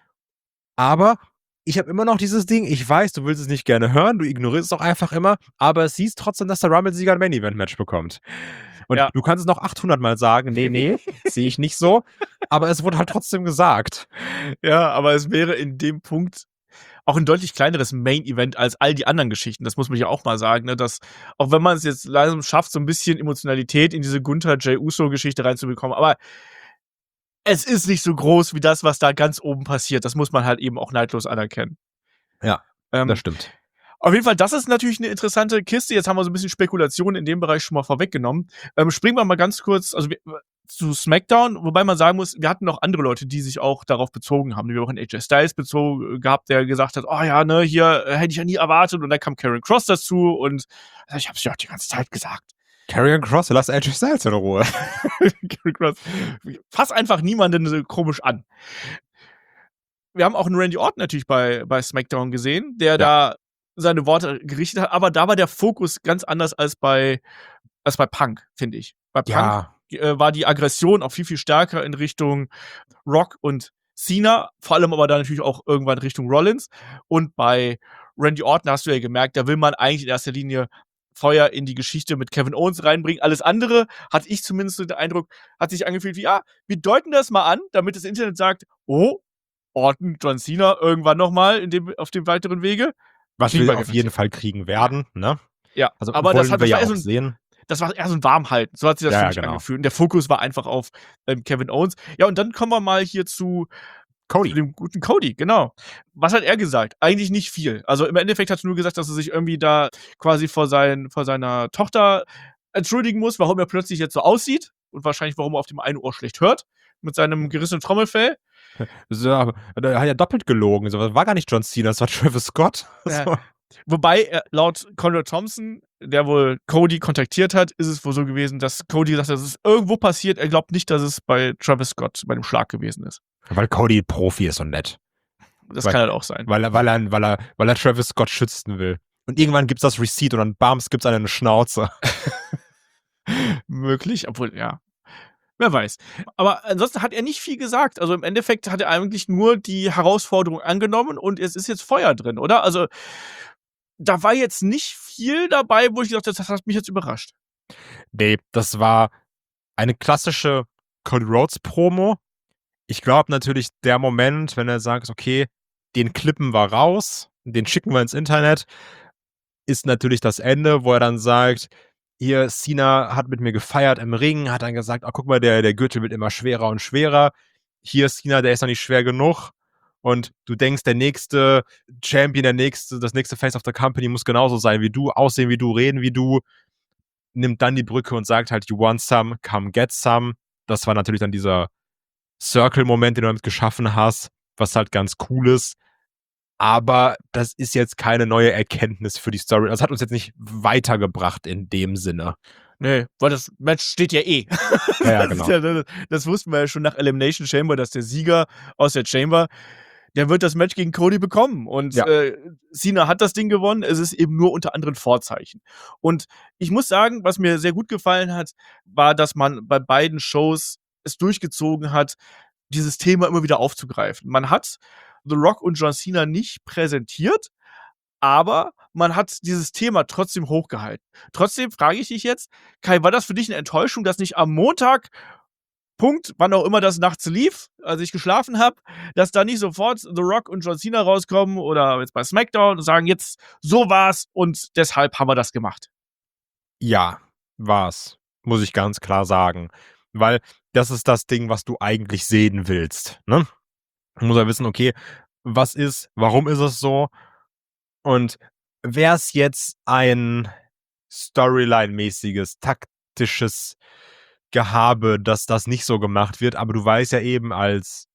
Aber ich habe immer noch dieses Ding, ich weiß, du willst es nicht gerne hören, du ignorierst es auch einfach immer, aber es hieß trotzdem, dass der Rumble-Sieger ein Main Event Match bekommt. Und Ja. du kannst es noch achthundert Mal sagen, nee, nee, sehe ich nicht so, aber es wurde halt trotzdem gesagt. Ja, aber es wäre in dem Punkt auch ein deutlich kleineres Main-Event als all die anderen Geschichten. Das muss man ja auch mal sagen, ne? Dass, auch wenn man es jetzt langsam schafft, so ein bisschen Emotionalität in diese Gunther Jey Uso-Geschichte reinzubekommen, aber es ist nicht so groß wie das, was da ganz oben passiert. Das muss man halt eben auch neidlos anerkennen. Ja, Ähm, Das stimmt. Auf jeden Fall, das ist natürlich eine interessante Kiste. Jetzt haben wir so ein bisschen Spekulation in dem Bereich schon mal vorweggenommen. Ähm, springen wir mal ganz kurz also, wir zu SmackDown, wobei man sagen muss, wir hatten noch andere Leute, die sich auch darauf bezogen haben. Wir haben auch 'n A J Styles bezogen gehabt, der gesagt hat: „Oh ja, ne, hier, äh, hätte ich ja nie erwartet." Und dann kam Karrion Kross dazu und äh, ich habe es ja auch die ganze Zeit gesagt. Karrion Kross, lass A J Styles in Ruhe. Karrion Kross. Fass einfach niemanden so komisch an. Wir haben auch 'n Randy Orton natürlich bei bei SmackDown gesehen, der Ja. da seine Worte gerichtet hat, aber da war der Fokus ganz anders als bei als bei Punk, finde ich. Bei Punk, Ja. äh, war die Aggression auch viel, viel stärker in Richtung Rock und Cena, vor allem aber dann natürlich auch irgendwann Richtung Rollins. Und bei Randy Orton hast du ja gemerkt, da will man eigentlich in erster Linie Feuer in die Geschichte mit Kevin Owens reinbringen. Alles andere, hatte ich zumindest so den Eindruck, hat sich angefühlt wie: „Ah, wir deuten das mal an, damit das Internet sagt: ‚Oh, Orton, John Cena irgendwann noch mal in dem auf dem weiteren Wege.'" Was Kriegen wir wir auf garantiert. jeden Fall kriegen werden, ne? Ja, Also, aber das wollen hat wir das ja war eher auch so 'n sehen. das war eher so 'n Warmhalten. So hat sich das Ja, für ja, mich genau. angefühlt. Und der Fokus war einfach auf, ähm, Kevin Owens. Ja, und dann kommen wir mal hier zu zu Cody. dem guten Cody, genau. Was hat er gesagt? Eigentlich nicht viel. Also, im Endeffekt hat er nur gesagt, dass er sich irgendwie da quasi vor sein vor seiner Tochter entschuldigen muss, warum er plötzlich jetzt so aussieht und wahrscheinlich, warum er auf dem einen Ohr schlecht hört mit seinem gerissenen Trommelfell. So, aber der hat ja doppelt gelogen. So, das war gar nicht John Cena, das war Travis Scott. Ja. So. Wobei, äh, laut Conrad Thompson, der wohl Cody kontaktiert hat, ist es wohl so gewesen, dass Cody gesagt hat, es ist irgendwo passiert. Er glaubt nicht, dass es bei Travis Scott bei dem Schlag gewesen ist. Weil Cody Profi ist und nett. Das Weil kann halt auch sein. weil er weil er weil er weil er Travis Scott schützen will. Und irgendwann gibt's das Receipt und dann bams, gibt's einen 'ne Schnauze. Möglich, obwohl, ja, wer weiß. Aber ansonsten hat er nicht viel gesagt. Also, im Endeffekt hat er eigentlich nur die Herausforderung angenommen und es ist jetzt Feuer drin, oder? Also, da war jetzt nicht viel dabei, wo ich gesagt habe, das hat mich jetzt überrascht. Ne, das war eine klassische Cody Rhodes Promo. Ich glaube natürlich, der Moment, wenn er sagt: „Okay, den klippen wir raus, den schicken wir ins Internet", ist natürlich das Ende, wo er dann sagt: „Hier, Cena hat mit mir gefeiert im Ring, hat dann gesagt: ‚Ah, guck mal, der der Gürtel wird immer schwerer und schwerer. Hier, Cena, der ist noch nicht schwer genug.'" Und du denkst, der nächste Champion, der nächste das nächste Face of the Company muss genauso sein wie du, aussehen wie du, reden wie du. Nimmt dann die Brücke und sagt halt: „You want some, come get some." Das war natürlich dann dieser Circle-Moment, den du damit geschaffen hast, was halt ganz cool ist. Aber das ist jetzt keine neue Erkenntnis für die Story. Das hat uns jetzt nicht weitergebracht in dem Sinne. Ne, weil das Match steht ja eh. Ja, ja, Das genau. ist ja das das wussten wir ja schon nach Elimination Chamber, dass der Sieger aus der Chamber, der wird das Match gegen Cody bekommen. Und, Ja. äh, Cena hat das Ding gewonnen. Es ist eben nur unter anderen Vorzeichen. Und ich muss sagen, was mir sehr gut gefallen hat, war, dass man bei beiden Shows es durchgezogen hat, dieses Thema immer wieder aufzugreifen. Man hat The Rock und John Cena nicht präsentiert, aber man hat dieses Thema trotzdem hochgehalten. Trotzdem frage ich dich jetzt, Kai, war das für dich 'ne Enttäuschung, dass nicht am Montag, Punkt, wann auch immer das nachts lief, als ich geschlafen habe, dass da nicht sofort The Rock und John Cena rauskommen oder jetzt bei SmackDown und sagen: „Jetzt, so war's und deshalb haben wir das gemacht." Ja, war's. Muss ich ganz klar sagen. Weil das ist das Ding, was du eigentlich sehen willst, ne? Du musst ja wissen, okay, was ist, warum ist es so? Und wär's jetzt ein Storyline-mäßiges, taktisches Gehabe, dass das nicht so gemacht wird, aber du weißt ja eben als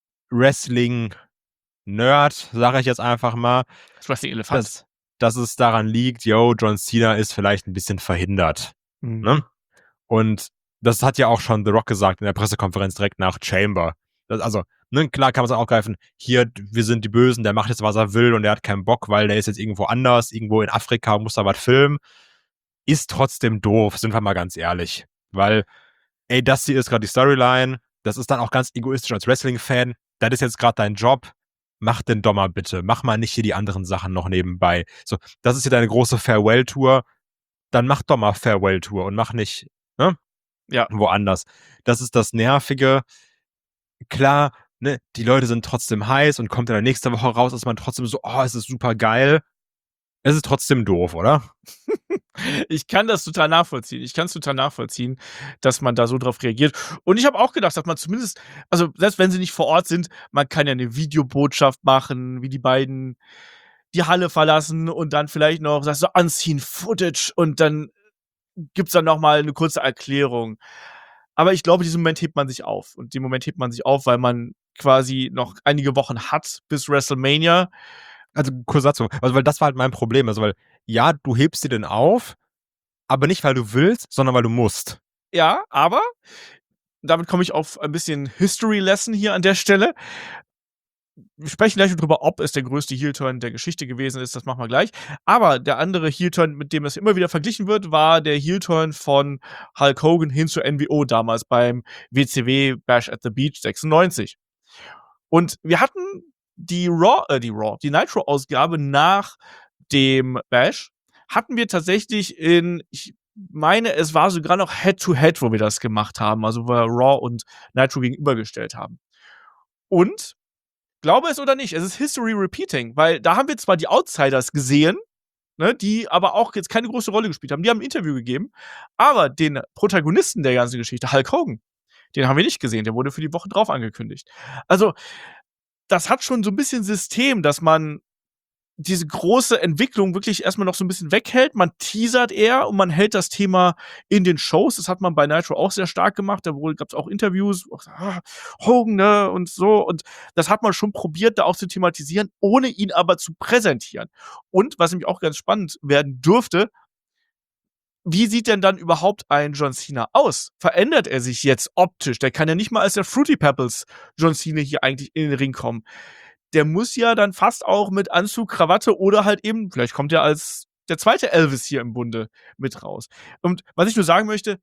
Wrestling-Nerd, sage ich jetzt einfach mal, Das Wrestling-Elefant. dass dass es daran liegt, yo, John Cena ist vielleicht 'n bisschen verhindert, Mhm. ne? Und das hat ja auch schon The Rock gesagt in der Pressekonferenz direkt nach Chamber. Das also, ne, klar kann man's auch aufgreifen, hier, d wir sind die Bösen, der macht jetzt, was er will und der hat keinen Bock, weil der ist jetzt irgendwo anders, irgendwo in Afrika, muss da was filmen. Ist trotzdem doof, sind wir mal ganz ehrlich. Weil, ey, das hier ist grad die Storyline, das ist dann auch ganz egoistisch als Wrestling-Fan. Das ist jetzt grad dein Job. Mach den doch mal bitte. Mach mal nicht hier die anderen Sachen noch nebenbei. So, das ist hier deine große Farewell-Tour. Dann mach doch mal Farewell-Tour und mach nicht, ne, Ja. woanders. Das ist das Nervige. Klar, ne, die Leute sind trotzdem heiß und kommt er dann nächste Woche raus, ist man trotzdem so: „Oh, es ist supergeil." Es ist trotzdem doof, oder? Ich kann das total nachvollziehen. Ich kann's total nachvollziehen, dass man da so drauf reagiert. Und ich habe auch gedacht, dass man zumindest also, selbst wenn sie nicht vor Ort sind, man kann ja 'ne Videobotschaft machen, wie die beiden die Halle verlassen und dann vielleicht noch sagst so Unseen Footage und dann gibt's dann noch mal 'ne kurze Erklärung. Aber ich glaube, diesen Moment hebt man sich auf. Und den Moment hebt man sich auf, weil man quasi noch einige Wochen hat bis WrestleMania. Also, kurz dazu. Also, weil das war halt mein Problem. Also, weil, ja, du hebst dir den auf, aber nicht, weil du willst, sondern weil du musst. Ja, aber damit komme ich auf ein bisschen History Lesson hier an der Stelle. Wir sprechen gleich noch drüber, ob es der größte Heel-Turn der Geschichte gewesen ist, das machen wir gleich. Aber der andere Heel-Turn, mit dem es immer wieder verglichen wird, war der Heel-Turn von Hulk Hogan hin zur N W O damals beim W C W Bash at the Beach sechsundneunzig. Und wir hatten die Raw äh, die Raw, die Nitro-Ausgabe nach dem Bash hatten wir tatsächlich in ich meine, es war sogar noch Head-to-Head, wo wir das gemacht haben, also, wo wir Raw und Nitro gegenübergestellt haben. Und glaube es oder nicht, es ist History repeating, weil da haben wir zwar die Outsiders gesehen, ne, die aber auch jetzt keine große Rolle gespielt haben. Die haben 'n Interview gegeben, aber den Protagonisten der ganzen Geschichte, Hulk Hogan, den haben wir nicht gesehen. Der wurde für die Woche drauf angekündigt. Also, das hat schon so 'n bisschen System, dass man diese große Entwicklung wirklich erst mal noch so 'n bisschen weghält. Man teasert eher und man hält das Thema in den Shows. Das hat man bei Nitro auch sehr stark gemacht. Da wohl gab's auch Interviews, auch ah, Hogan, ne, und so. Und das hat man schon probiert, da auch zu thematisieren, ohne ihn aber zu präsentieren. Und was nämlich auch ganz spannend werden dürfte wie sieht denn dann überhaupt ein John Cena aus? Verändert er sich jetzt optisch? Der kann ja nicht mal als der Fruity Pebbles John Cena hier eigentlich in den Ring kommen. Der muss ja dann fast auch mit Anzug, Krawatte oder halt eben vielleicht kommt er als der zweite Elvis hier im Bunde mit raus. Und was ich nur sagen möchte,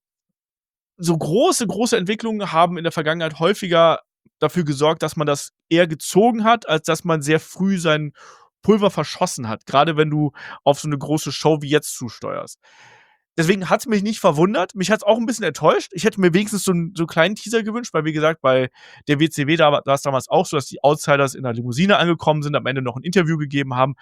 so große, große Entwicklungen haben in der Vergangenheit häufiger dafür gesorgt, dass man das eher gezogen hat, als dass man sehr früh sein Pulver verschossen hat, grade wenn du auf so 'ne große Show wie jetzt zusteuerst. Deswegen hat's mich nicht verwundert. Mich hat's auch 'n bisschen enttäuscht. Ich hätte mir wenigstens so 'n so 'n kleinen Teaser gewünscht, weil wie gesagt, bei der W C W, da war war's damals auch so, dass die Outsiders in 'ner Limousine angekommen sind, am Ende noch 'n Interview gegeben haben.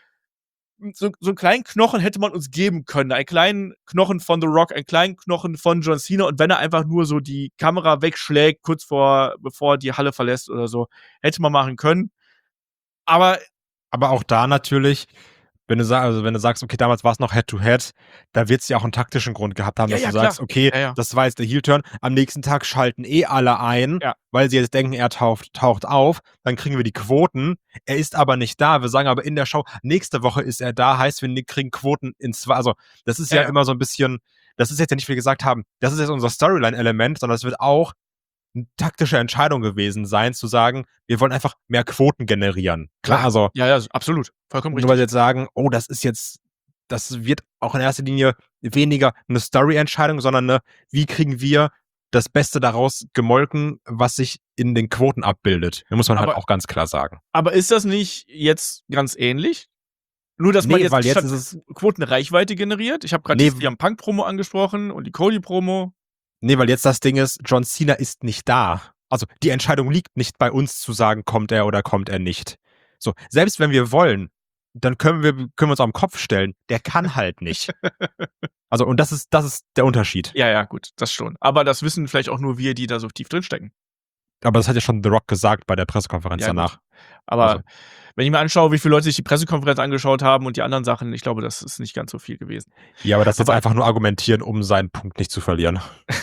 Hm, so so 'n kleinen Knochen hätte man uns geben können. Einen kleinen Knochen von The Rock, einen kleinen Knochen von John Cena und wenn er einfach nur so die Kamera wegschlägt, kurz vor bevor er die Halle verlässt oder so, hätte man machen können. Aber Aber auch da natürlich, wenn du sa also, wenn du sagst: „Okay, damals war's noch Head-to-Head“, da wird's ja auch 'n taktischen Grund gehabt haben, Ja, dass ja, du sagst: klar. „Okay, Ja, ja. das war jetzt der Heel-Turn.“ Am nächsten Tag schalten eh alle ein, Ja. weil sie jetzt denken, er tauft taucht auf. Dann kriegen wir die Quoten. Er ist aber nicht da. Wir sagen aber in der Show: „Nächste Woche ist er da“, heißt, wir ne kriegen Quoten in zwei also, das ist Ja, ja ja. immer so 'n bisschen das ist jetzt ja nicht, wie wir gesagt haben, das ist jetzt unser Storyline-Element, sondern es wird auch 'n taktische Entscheidung gewesen sein, zu sagen: „Wir wollen einfach mehr Quoten generieren.“ Ne, Klar. also Ja, ja, absolut. Vollkommen nur weil sie richtig. jetzt sagen: „Oh, das ist jetzt das wird auch in erster Linie weniger 'ne Story-Entscheidung, sondern 'ne wie kriegen wir das Beste daraus gemolken, was sich in den Quoten abbildet.“ Da muss man halt Aber auch ganz klar sagen. aber ist das nicht jetzt ganz ähnlich? Nur, dass man Ne, jetzt weil jetzt statt ist es Quoten Reichweite generiert? Ich habe grad die Ne, C M w Punk-Promo angesprochen und die Cody-Promo. Ne, weil jetzt das Ding ist, John Cena ist nicht da. Also, die Entscheidung liegt nicht bei uns zu sagen, kommt er oder kommt er nicht. So, selbst wenn wir wollen, dann können wir können wir uns auf 'n Kopf stellen. Der kann halt nicht. Also, und das ist das ist der Unterschied. Ja, ja, gut, das schon. Aber das wissen vielleicht auch nur wir, die da so tief drinstecken. Aber das hat ja schon The Rock gesagt bei der Pressekonferenz Ja, gut. danach. Aber Also wenn ich mir anschaue, wie viele Leute sich die Pressekonferenz angeschaut haben und die anderen Sachen, ich glaube, das ist nicht ganz so viel gewesen. Ja, aber das ist jetzt Aber einfach nur argumentieren, um seinen Punkt nicht zu verlieren.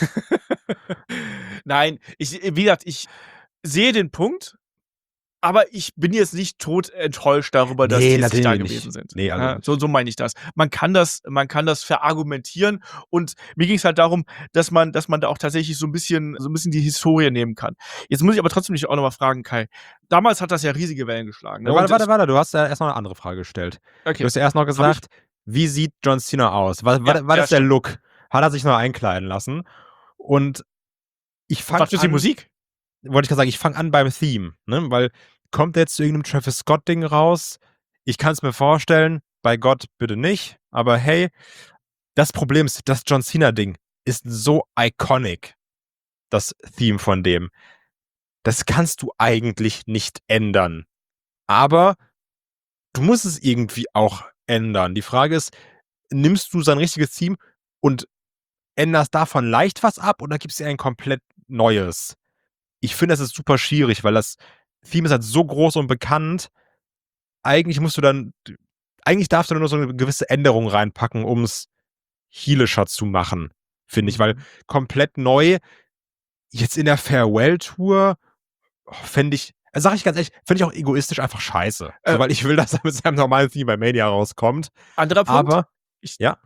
Nein, ich wie gesagt, ich sehe den Punkt, aber ich bin jetzt nicht totenttäuscht darüber, dass die Ne, jetzt nicht da natürlich gewesen nicht. sind. Ne, also Ja, so so meine ich das. Man kann das man kann das verargumentieren und mir ging's halt darum, dass man dass man da auch tatsächlich so 'n bisschen so 'n bisschen die Historie nehmen kann. Jetzt muss ich aber trotzdem dich auch noch mal fragen, Kai. Damals hat das ja riesige Wellen geschlagen, ne? Ja, warte, Und warte, es warte, du hast ja erst noch 'ne andere Frage gestellt. Du Okay. hast ja erst noch Habe ich? gesagt: „Wie sieht John Cena aus?“ Wa Ja, war war ja, das der stimmt. Look? Hat er sich neu einkleiden lassen? Und ich Und fange was ist die an Musik? wollte ich grad sagen, ich fange an beim Theme, ne, weil kommt der jetzt zu irgend 'nem Travis Scott-Ding raus? Ich kann's mir vorstellen, bei Gott bitte nicht, aber hey, das Problem ist, das John Cena-Ding ist so iconic, das Theme von dem. Das kannst du eigentlich nicht ändern. Aber du musst es irgendwie auch ändern. Die Frage ist, nimmst du sein richtiges Theme und änderst davon leicht was ab oder gibst dir ein komplett neues? Ich finde, das ist super schwierig, weil das Theme ist halt so groß und bekannt eigentlich musst du dann, eigentlich darfst du nur so eine gewisse Änderung reinpacken, um es heelischer zu machen, finde ich, weil komplett neu, jetzt in der Farewell-Tour, oh, fände ich, also sag ich ganz ehrlich, finde ich auch egoistisch einfach scheiße. Äh, so, weil ich will, dass er mit seinem normalen Theme bei Mania rauskommt. Anderer Punkt. Aber, Ich, ja.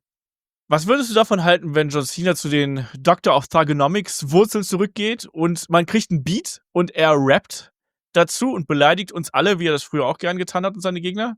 Was würdest du davon halten, wenn John Cena zu den Doctor of Thugonomics Wurzeln zurückgeht und man kriegt einen Beat und er rappt dazu und beleidigt uns alle, wie er das früher auch gern getan hat und seine Gegner?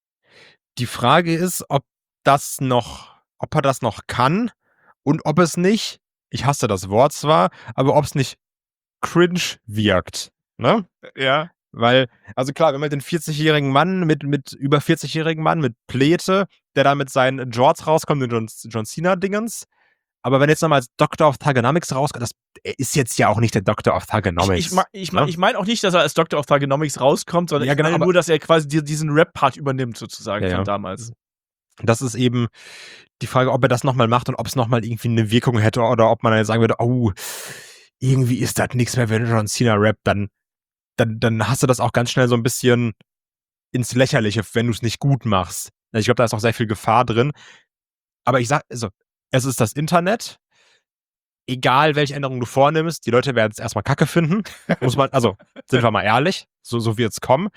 Die Frage ist, ob das noch, ob er das noch kann und ob es nicht, ich hasse das Wort zwar, aber ob es nicht cringe wirkt, ne? Ja. Weil, also klar, wenn man den vierzigjährigen Mann mit, mit über vierzig-jährigen Mann mit Pläte, der da mit seinen Jorts rauskommt, den John, John Cena-Dingens. Aber wenn jetzt nochmal als Doctor of Thugonomics rauskommt, das er ist jetzt ja auch nicht der Doctor of Thugonomics. Ich, ich, ma- ich, ma- ne? ich meine auch nicht, dass er als Doctor of Thugonomics rauskommt, sondern Ja, ich genau, meine aber- nur, dass er quasi die, diesen Rap-Part übernimmt, sozusagen, Ja, von ja. damals. Das ist eben die Frage, ob er das nochmal macht und ob es nochmal irgendwie eine Wirkung hätte oder ob man dann sagen würde, oh, irgendwie ist das nichts mehr, wenn John Cena rappt, dann, dann, dann hast du das auch ganz schnell so ein bisschen ins Lächerliche, wenn du es nicht gut machst. Ich glaube, da ist auch sehr viel Gefahr drin. Aber ich sag, also, es ist das Internet. Egal, welche Änderungen du vornimmst, die Leute werden es erstmal kacke finden. Muss man, also, sind wir mal ehrlich, so, so wird es kommen.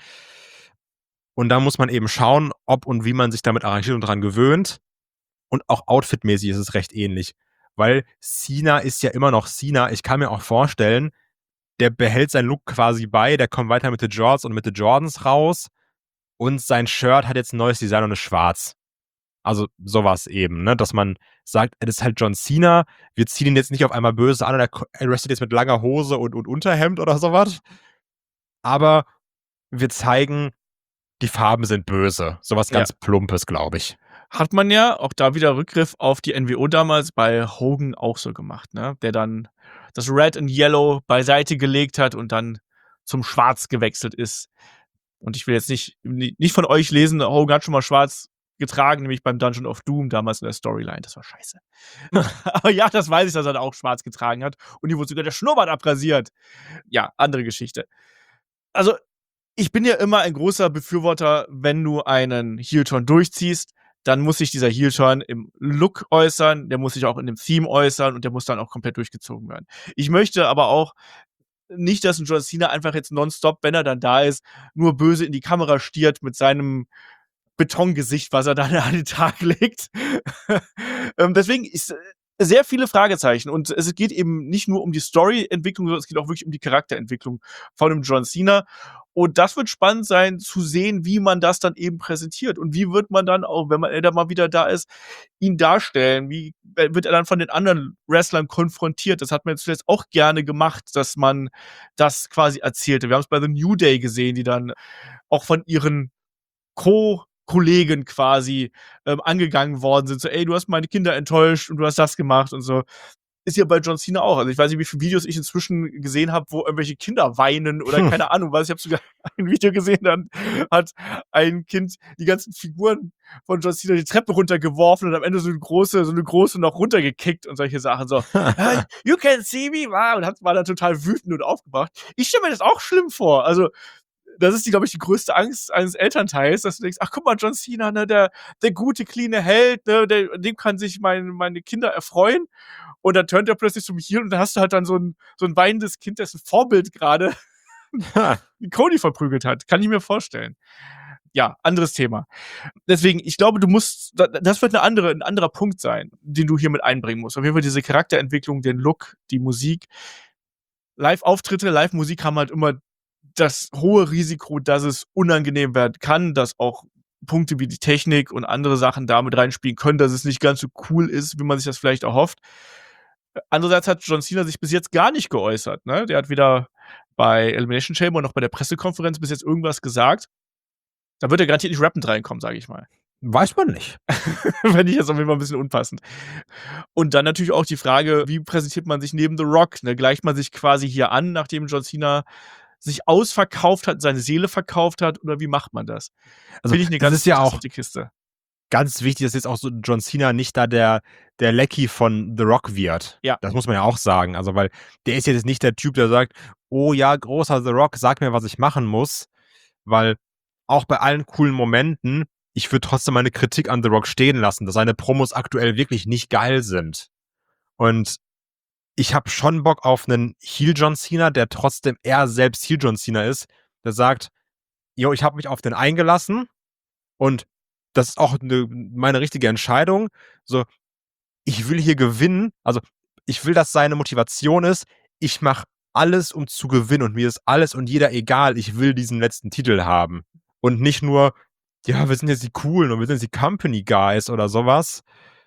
Und da muss man eben schauen, ob und wie man sich damit arrangiert und daran gewöhnt. Und auch outfitmäßig ist es recht ähnlich. Weil Cena ist ja immer noch Cena. Ich kann mir auch vorstellen, der behält seinen Look quasi bei, der kommt weiter mit den Jorts und mit den Jordans raus. Und sein Shirt hat jetzt ein neues Design und ist schwarz. Also sowas eben, ne? Dass man sagt, das ist halt John Cena, wir ziehen ihn jetzt nicht auf einmal böse an und er wrestelt jetzt mit langer Hose und, und Unterhemd oder sowas. Aber wir zeigen, die Farben sind böse. Sowas ganz Ja. Plumpes, glaube ich. Hat man ja, auch da wieder Rückgriff auf die N W O damals, bei Hogan auch so gemacht, ne? Der dann das Red and Yellow beiseite gelegt hat und dann zum Schwarz gewechselt ist. Und ich will jetzt nicht, nicht von euch lesen, Hogan hat schon mal schwarz getragen, nämlich beim Dungeon of Doom damals in der Storyline. Das war scheiße. Aber ja, das weiß ich, dass er da auch schwarz getragen hat. Und hier wurde sogar der Schnurrbart abrasiert. Ja, andere Geschichte. Also, ich bin ja immer ein großer Befürworter, wenn du einen Heel-Turn durchziehst, dann muss sich dieser Heel-Turn im Look äußern, der muss sich auch in dem Theme äußern und der muss dann auch komplett durchgezogen werden. Ich möchte aber auch nicht, dass ein John Cena einfach jetzt nonstop, wenn er dann da ist, nur böse in die Kamera stiert mit seinem Betongesicht, was er dann an den Tag legt. ähm, deswegen ist sehr viele Fragezeichen und es geht eben nicht nur um die Story-Entwicklung, sondern es geht auch wirklich um die Charakterentwicklung von einem John Cena. Und das wird spannend sein, zu sehen, wie man das dann eben präsentiert. Und wie wird man dann auch, wenn man er da mal wieder da ist, ihn darstellen? Wie wird er dann von den anderen Wrestlern konfrontiert? Das hat man jetzt zuletzt auch gerne gemacht, dass man das quasi erzählte. Wir haben es bei The New Day gesehen, die dann auch von ihren Co-Kollegen quasi ähm, angegangen worden sind. So, ey, du hast meine Kinder enttäuscht und du hast das gemacht und so. Ist ja bei John Cena auch. Also ich weiß nicht, wie viele Videos ich inzwischen gesehen habe, wo irgendwelche Kinder weinen oder Hm. keine Ahnung was. Ich habe sogar ein Video gesehen, dann hat ein Kind die ganzen Figuren von John Cena die Treppe runtergeworfen und am Ende so eine große, so eine große noch runtergekickt und solche Sachen. So, you can see me, wow, und hat, war dann total wütend und aufgebracht. Ich stelle mir das auch schlimm vor. Also das ist, die, glaube ich, die größte Angst eines Elternteils, dass du denkst, ach, guck mal, John Cena, ne, der, der gute, cleane Held, ne, der, dem kann sich mein, meine Kinder erfreuen. Und dann turnt er plötzlich zum Heel und dann hast du halt dann so ein, so ein weinendes Kind, dessen Vorbild gerade Cody verprügelt hat. Kann ich mir vorstellen. Ja, anderes Thema. Deswegen, ich glaube, du musst, das wird eine andere, ein anderer Punkt sein, den du hier mit einbringen musst. Auf jeden Fall diese Charakterentwicklung, den Look, die Musik. Live-Auftritte, Live-Musik haben halt immer das hohe Risiko, dass es unangenehm werden kann, dass auch Punkte wie die Technik und andere Sachen damit reinspielen können, dass es nicht ganz so cool ist, wie man sich das vielleicht erhofft. Andererseits hat John Cena sich bis jetzt gar nicht geäußert. Ne? Der hat weder bei Elimination Chamber noch bei der Pressekonferenz bis jetzt irgendwas gesagt. Da wird er garantiert nicht rappend reinkommen, sage ich mal. Weiß man nicht. Fände ich jetzt auf jeden Fall ein bisschen unpassend. Und dann natürlich auch die Frage, wie präsentiert man sich neben The Rock? Ne? Gleicht man sich quasi hier an, nachdem John Cena sich ausverkauft hat, seine Seele verkauft hat, oder wie macht man das? Also, Finde ich eine das ganz ist ja auch interessante Kiste. ganz wichtig, dass jetzt auch so John Cena nicht da der, der Lecky von The Rock wird. Ja. Das muss man ja auch sagen. Also, weil der ist jetzt nicht der Typ, der sagt, oh ja, großer The Rock, sag mir, was ich machen muss. Weil auch bei allen coolen Momenten, ich würde trotzdem meine Kritik an The Rock stehen lassen, dass seine Promos aktuell wirklich nicht geil sind. Und ich habe schon Bock auf einen Heel John Cena, der trotzdem er selbst Heel John Cena ist, der sagt, yo, ich habe mich auf den eingelassen und das ist auch ne, meine richtige Entscheidung. So, ich will hier gewinnen. Also, ich will, dass seine Motivation ist, ich mache alles, um zu gewinnen und mir ist alles und jeder egal. Ich will diesen letzten Titel haben. Und nicht nur, ja, wir sind jetzt die Coolen und wir sind jetzt die Company Guys oder sowas.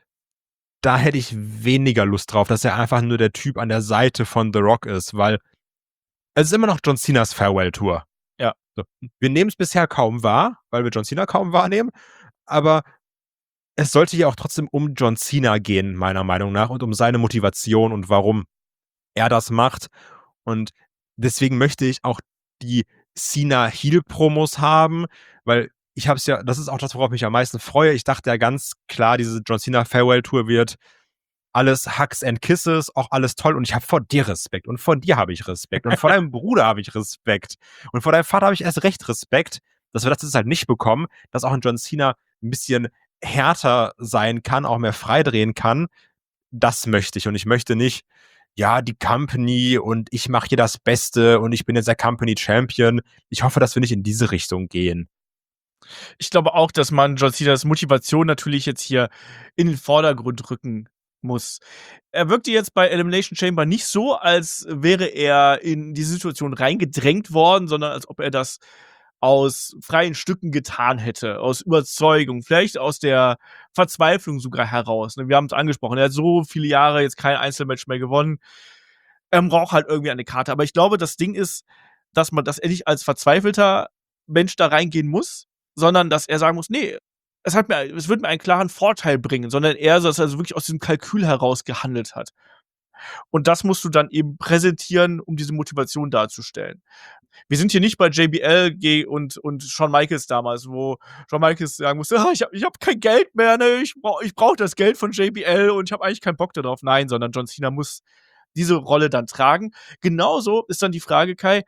Da hätte ich weniger Lust drauf, dass er einfach nur der Typ an der Seite von The Rock ist, weil es ist immer noch John Cenas Farewell Tour. Ja. So. Wir nehmen es bisher kaum wahr, weil wir John Cena kaum wahrnehmen, aber es sollte ja auch trotzdem um John Cena gehen, meiner Meinung nach, und um seine Motivation und warum er das macht. Und deswegen möchte ich auch die Cena-Heel-Promos haben, weil ich habe es ja, das ist auch das, worauf ich mich am meisten freue. Ich dachte ja ganz klar, diese John Cena Farewell Tour wird alles Hugs and Kisses, auch alles toll. Und ich habe vor dir Respekt und vor dir habe ich Respekt und vor deinem Bruder habe ich Respekt und vor deinem Vater habe ich erst recht Respekt, dass wir das jetzt halt nicht bekommen, dass auch ein John Cena ein bisschen härter sein kann, auch mehr freidrehen kann. Das möchte ich. Und ich möchte nicht, ja, die Company und ich mache hier das Beste und ich bin jetzt der Company Champion. Ich hoffe, dass wir nicht in diese Richtung gehen. Ich glaube auch, dass man John Cenas Motivation natürlich jetzt hier in den Vordergrund rücken muss. Er wirkte jetzt bei Elimination Chamber nicht so, als wäre er in die Situation reingedrängt worden, sondern als ob er das aus freien Stücken getan hätte, aus Überzeugung, vielleicht aus der Verzweiflung sogar heraus. Wir haben es angesprochen, er hat so viele Jahre jetzt kein Einzelmatch mehr gewonnen. Er braucht halt irgendwie eine Karte. Aber ich glaube, das Ding ist, dass man, dass er nicht als verzweifelter Mensch da reingehen muss, sondern dass er sagen muss, nee, es hat mir, es wird mir einen klaren Vorteil bringen, sondern eher so, dass er also wirklich aus diesem Kalkül heraus gehandelt hat. Und das musst du dann eben präsentieren, um diese Motivation darzustellen. Wir sind hier nicht bei J B L und, und Shawn Michaels damals, wo Shawn Michaels sagen musste, ah, ich habe ich hab kein Geld mehr, ne? ich brauche ich brauch das Geld von J B L und ich habe eigentlich keinen Bock darauf. Nein, sondern John Cena muss diese Rolle dann tragen. Genauso ist dann die Frage, Kai,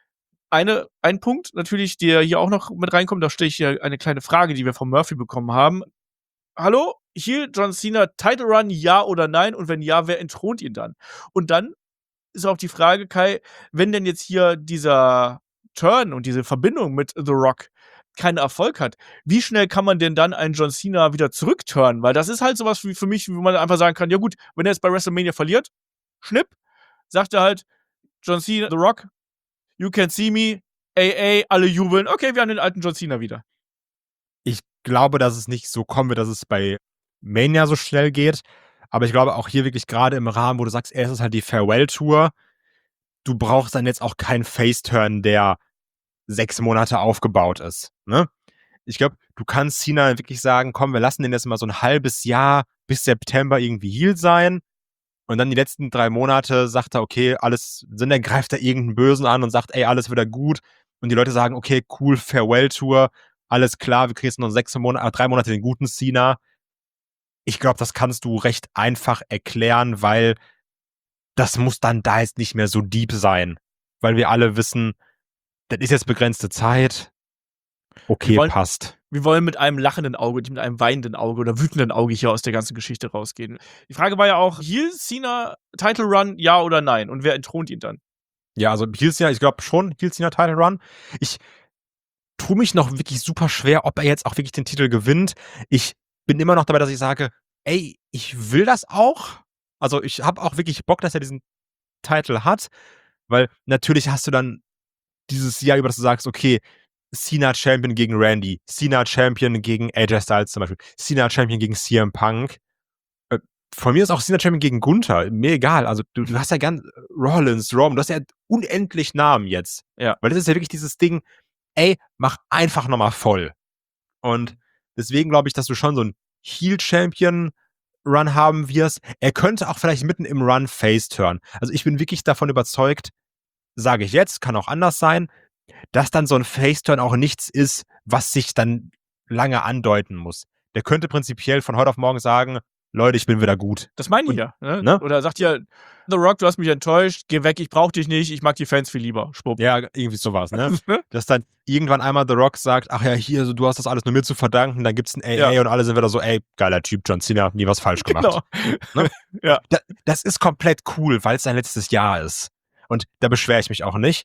eine, ein Punkt natürlich, der hier auch noch mit reinkommt, da stelle ich hier eine kleine Frage, die wir von Murphy bekommen haben. Hallo, hier John Cena, Title Run, ja oder nein? Und wenn ja, wer entthront ihn dann? Und dann ist auch die Frage, Kai, wenn denn jetzt hier dieser Turn und diese Verbindung mit The Rock keinen Erfolg hat, wie schnell kann man denn dann einen John Cena wieder zurückturnen? Weil das ist halt sowas wie für mich, wo man einfach sagen kann, ja gut, wenn er jetzt bei WrestleMania verliert, schnipp, sagt er halt, John Cena, The Rock, you can see me, A A, alle jubeln, okay, wir haben den alten John Cena wieder. Ich glaube, dass es nicht so kommen wird, dass es bei Mania so schnell geht. Aber ich glaube auch hier wirklich gerade im Rahmen, wo du sagst, es ist halt die Farewell-Tour. Du brauchst dann jetzt auch keinen Face-Turn, der sechs Monate aufgebaut ist. Ne? Ich glaube, du kannst Cena wirklich sagen, komm, wir lassen den jetzt mal so ein halbes Jahr bis September irgendwie Heel sein. Und dann die letzten drei Monate sagt er, okay, alles Sinn, dann greift er irgendeinen Bösen an und sagt, ey, alles wieder gut. Und die Leute sagen, okay, cool, Farewell-Tour, alles klar, wir kriegen jetzt noch sechs Monate, drei Monate den guten Cena. Ich glaube, das kannst du recht einfach erklären, weil das muss dann da jetzt nicht mehr so deep sein. Weil wir alle wissen, das ist jetzt begrenzte Zeit. Okay, wir wollen, passt. Wir wollen mit einem lachenden Auge, nicht mit einem weinenden Auge oder wütenden Auge hier aus der ganzen Geschichte rausgehen. Die Frage war ja auch, Heel Cena Title Run, ja oder nein? Und wer entthront ihn dann? Ja, also Heel Cena, ich glaube schon, Heel Cena Title Run. Ich tue mich noch wirklich super schwer, ob er jetzt auch wirklich den Titel gewinnt. Ich bin immer noch dabei, dass ich sage, ey, ich will das auch. Also ich habe auch wirklich Bock, dass er diesen Titel hat, weil natürlich hast du dann dieses Jahr über, dass du sagst, okay, Cena Champion gegen Randy, Cena Champion gegen A J Styles zum Beispiel, Cena Champion gegen C M Punk. Äh, von mir ist auch Cena Champion gegen Gunther, mir egal. Also du, du hast ja ganz Rollins, Roman, du hast ja unendlich Namen jetzt. Ja. Weil das ist ja wirklich dieses Ding, ey, mach einfach nochmal voll. Und deswegen glaube ich, dass du schon so einen Heel-Champion-Run haben wirst. Er könnte auch vielleicht mitten im Run Face-Turn. Also ich bin wirklich davon überzeugt, sage ich jetzt, kann auch anders sein, dass dann so ein Face-Turn auch nichts ist, was sich dann lange andeuten muss. Der könnte prinzipiell von heute auf morgen sagen, Leute, ich bin wieder gut. Das meine ich Und, ja. Ne? ne? Oder sagt ja, The Rock, du hast mich enttäuscht, geh weg, ich brauch dich nicht, ich mag die Fans viel lieber. Schwupp. Ja, irgendwie sowas, ne? Dass dann irgendwann einmal The Rock sagt, ach ja, hier, so, du hast das alles nur mir zu verdanken, dann gibt's ein A A Ja. und alle sind wieder so, ey, geiler Typ, John Cena hat nie was falsch gemacht. Genau. Ne? Ja. Da, das ist komplett cool, weil es sein letztes Jahr ist. Und da beschwere ich mich auch nicht.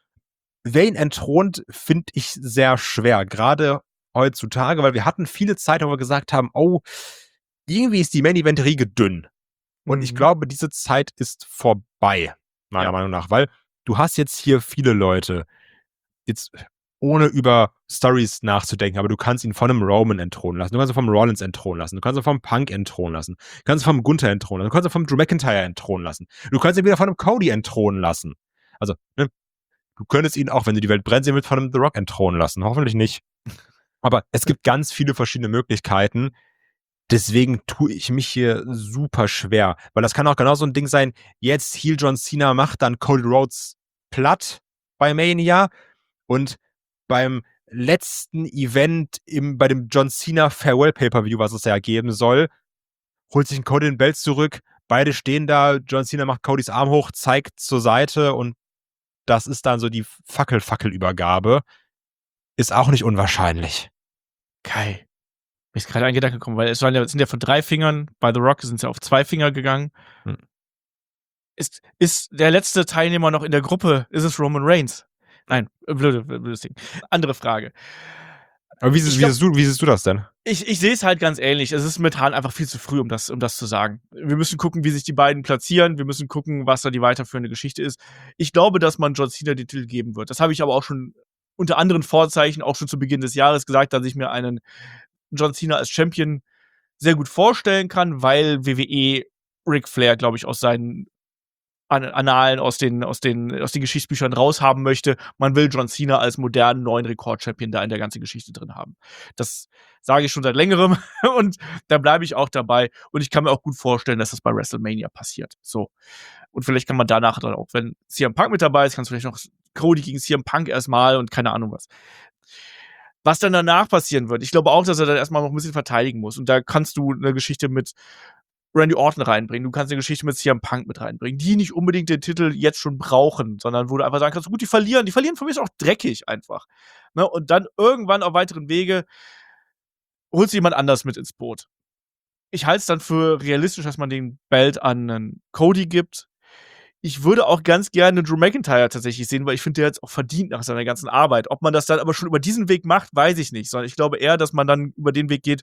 Wer ihn entthront, finde ich sehr schwer, gerade heutzutage, weil wir hatten viele Zeit, wo wir gesagt haben, oh, irgendwie ist die Main-Event-Riege dünn. Und Mhm. ich glaube, diese Zeit ist vorbei, meiner Ja. Meinung nach, weil du hast jetzt hier viele Leute, jetzt ohne über Stories nachzudenken, aber du kannst ihn von einem Roman entthronen lassen, du kannst ihn vom Rollins entthronen lassen, du kannst ihn vom Punk entthronen lassen, du kannst ihn vom Gunther entthronen lassen, du kannst ihn vom Drew McIntyre entthronen lassen, du kannst ihn wieder von einem Cody entthronen lassen. Also, ne, du könntest ihn auch, wenn du die Welt brennt sehen willst, von einem The Rock entthronen lassen. Hoffentlich nicht. Aber es gibt ganz viele verschiedene Möglichkeiten. Deswegen tue ich mich hier super schwer. Weil das kann auch genau so ein Ding sein, jetzt Heel John Cena macht dann Cody Rhodes platt bei Mania und beim letzten Event im, bei dem John Cena Farewell Pay-Per-View, was es ja geben soll, holt sich ein Cody den Belt zurück, beide stehen da, John Cena macht Codys Arm hoch, zeigt zur Seite und das ist dann so die Fackel-Fackel-Übergabe. Ist auch nicht unwahrscheinlich. Kai. Mir ist gerade ein Gedanke gekommen, weil es waren ja, sind ja von drei Fingern, bei The Rock sind es ja auf zwei Finger gegangen. Hm. Ist, ist der letzte Teilnehmer noch in der Gruppe? Ist es Roman Reigns? Nein, blöde, blödes Ding. Andere Frage. Aber wie, siehst, glaub, wie, siehst du, wie siehst du das denn? Ich, ich sehe es halt ganz ähnlich. Es ist momentan einfach viel zu früh, um das, um das zu sagen. Wir müssen gucken, wie sich die beiden platzieren. Wir müssen gucken, was da die weiterführende Geschichte ist. Ich glaube, dass man John Cena den Titel geben wird. Das habe ich aber auch schon unter anderen Vorzeichen, auch schon zu Beginn des Jahres gesagt, dass ich mir einen John Cena als Champion sehr gut vorstellen kann, weil W W E Ric Flair, glaube ich, aus seinen Annalen, aus den, aus den, aus den Geschichtsbüchern raushaben möchte. Man will John Cena als modernen neuen Rekord-Champion da in der ganzen Geschichte drin haben. Das sage ich schon seit längerem und da bleibe ich auch dabei. Und ich kann mir auch gut vorstellen, dass das bei WrestleMania passiert. So. Und vielleicht kann man danach dann auch, wenn C M Punk mit dabei ist, kannst du vielleicht noch Cody gegen C M Punk erstmal und keine Ahnung was. Was dann danach passieren wird, ich glaube auch, dass er dann erstmal noch ein bisschen verteidigen muss. Und da kannst du eine Geschichte mit Randy Orton reinbringen, du kannst eine Geschichte mit C M Punk mit reinbringen, die nicht unbedingt den Titel jetzt schon brauchen, sondern wo du einfach sagen kannst, gut, die verlieren, die verlieren von mir ist auch dreckig einfach. Ne? Und dann irgendwann auf weiteren Wege holst du jemand anders mit ins Boot. Ich halte es dann für realistisch, dass man den Belt an einen Cody gibt. Ich würde auch ganz gerne Drew McIntyre tatsächlich sehen, weil ich finde, der hat es auch verdient nach seiner ganzen Arbeit. Ob man das dann aber schon über diesen Weg macht, weiß ich nicht, sondern ich glaube eher, dass man dann über den Weg geht,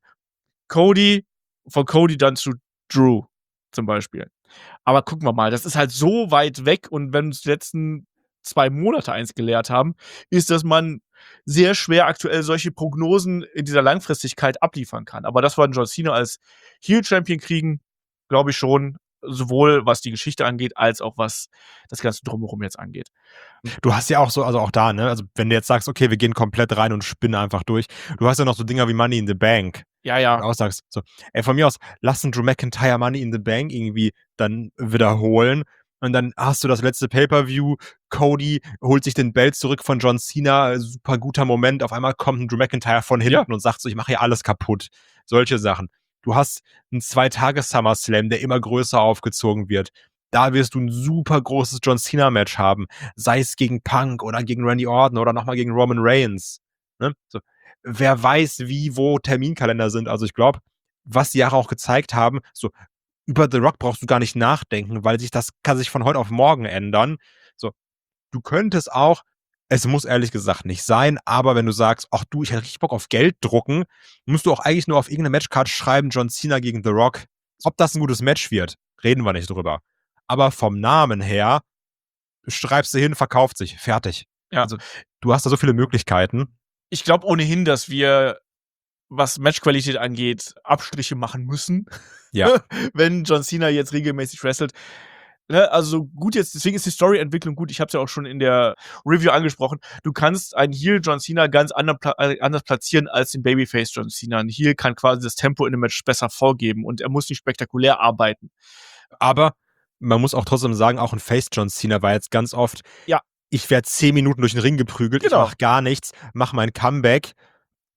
Cody, von Cody dann zu Drew zum Beispiel. Aber gucken wir mal, das ist halt so weit weg und wenn uns die letzten zwei Monate eins gelehrt haben, ist, dass man sehr schwer aktuell solche Prognosen in dieser Langfristigkeit abliefern kann. Aber dass wir einen John Cena als Heel-Champion kriegen, glaube ich schon, sowohl was die Geschichte angeht, als auch was das Ganze drumherum jetzt angeht. Du hast ja auch so, also auch da, ne, also wenn du jetzt sagst, okay, wir gehen komplett rein und spinnen einfach durch, du hast ja noch so Dinger wie Money in the Bank. Ja, ja. Und auch sagst, so, ey, von mir aus, lass einen Drew McIntyre Money in the Bank irgendwie dann wiederholen und dann hast du das letzte Pay-Per-View, Cody holt sich den Belt zurück von John Cena, super guter Moment, auf einmal kommt ein Drew McIntyre von hinten ja. und sagt so, ich mache hier alles kaputt. Solche Sachen. Du hast einen Zwei-Tage-SummerSlam, der immer größer aufgezogen wird. Da wirst du ein super großes John Cena-Match haben. Sei es gegen Punk oder gegen Randy Orton oder nochmal gegen Roman Reigns. Ne? So. Wer weiß, wie, wo Terminkalender sind. Also ich glaube, was die Jahre auch gezeigt haben, so über The Rock brauchst du gar nicht nachdenken, weil sich das kann sich von heute auf morgen ändern. So, du könntest auch, es muss ehrlich gesagt nicht sein, aber wenn du sagst, ach du, ich hätte richtig Bock auf Geld drucken, musst du auch eigentlich nur auf irgendeine Matchcard schreiben, John Cena gegen The Rock. Ob das ein gutes Match wird, reden wir nicht drüber. Aber vom Namen her, schreibst du hin, verkauft sich, fertig. Ja. Also, du hast da so viele Möglichkeiten. Ich glaube ohnehin, dass wir, was Matchqualität angeht, Abstriche machen müssen. Ja. Wenn John Cena jetzt regelmäßig wrestelt. Ne, also gut jetzt, deswegen ist die Story-Entwicklung gut. Ich habe es ja auch schon in der Review angesprochen. Du kannst einen Heel John Cena ganz anders, äh, anders platzieren als den Babyface John Cena. Ein Heel kann quasi das Tempo in einem Match besser vorgeben und er muss nicht spektakulär arbeiten. Aber man muss auch trotzdem sagen, auch ein Face John Cena war jetzt ganz oft, ja. ich werde zehn Minuten durch den Ring geprügelt, genau. Ich mach gar nichts, mach mein Comeback.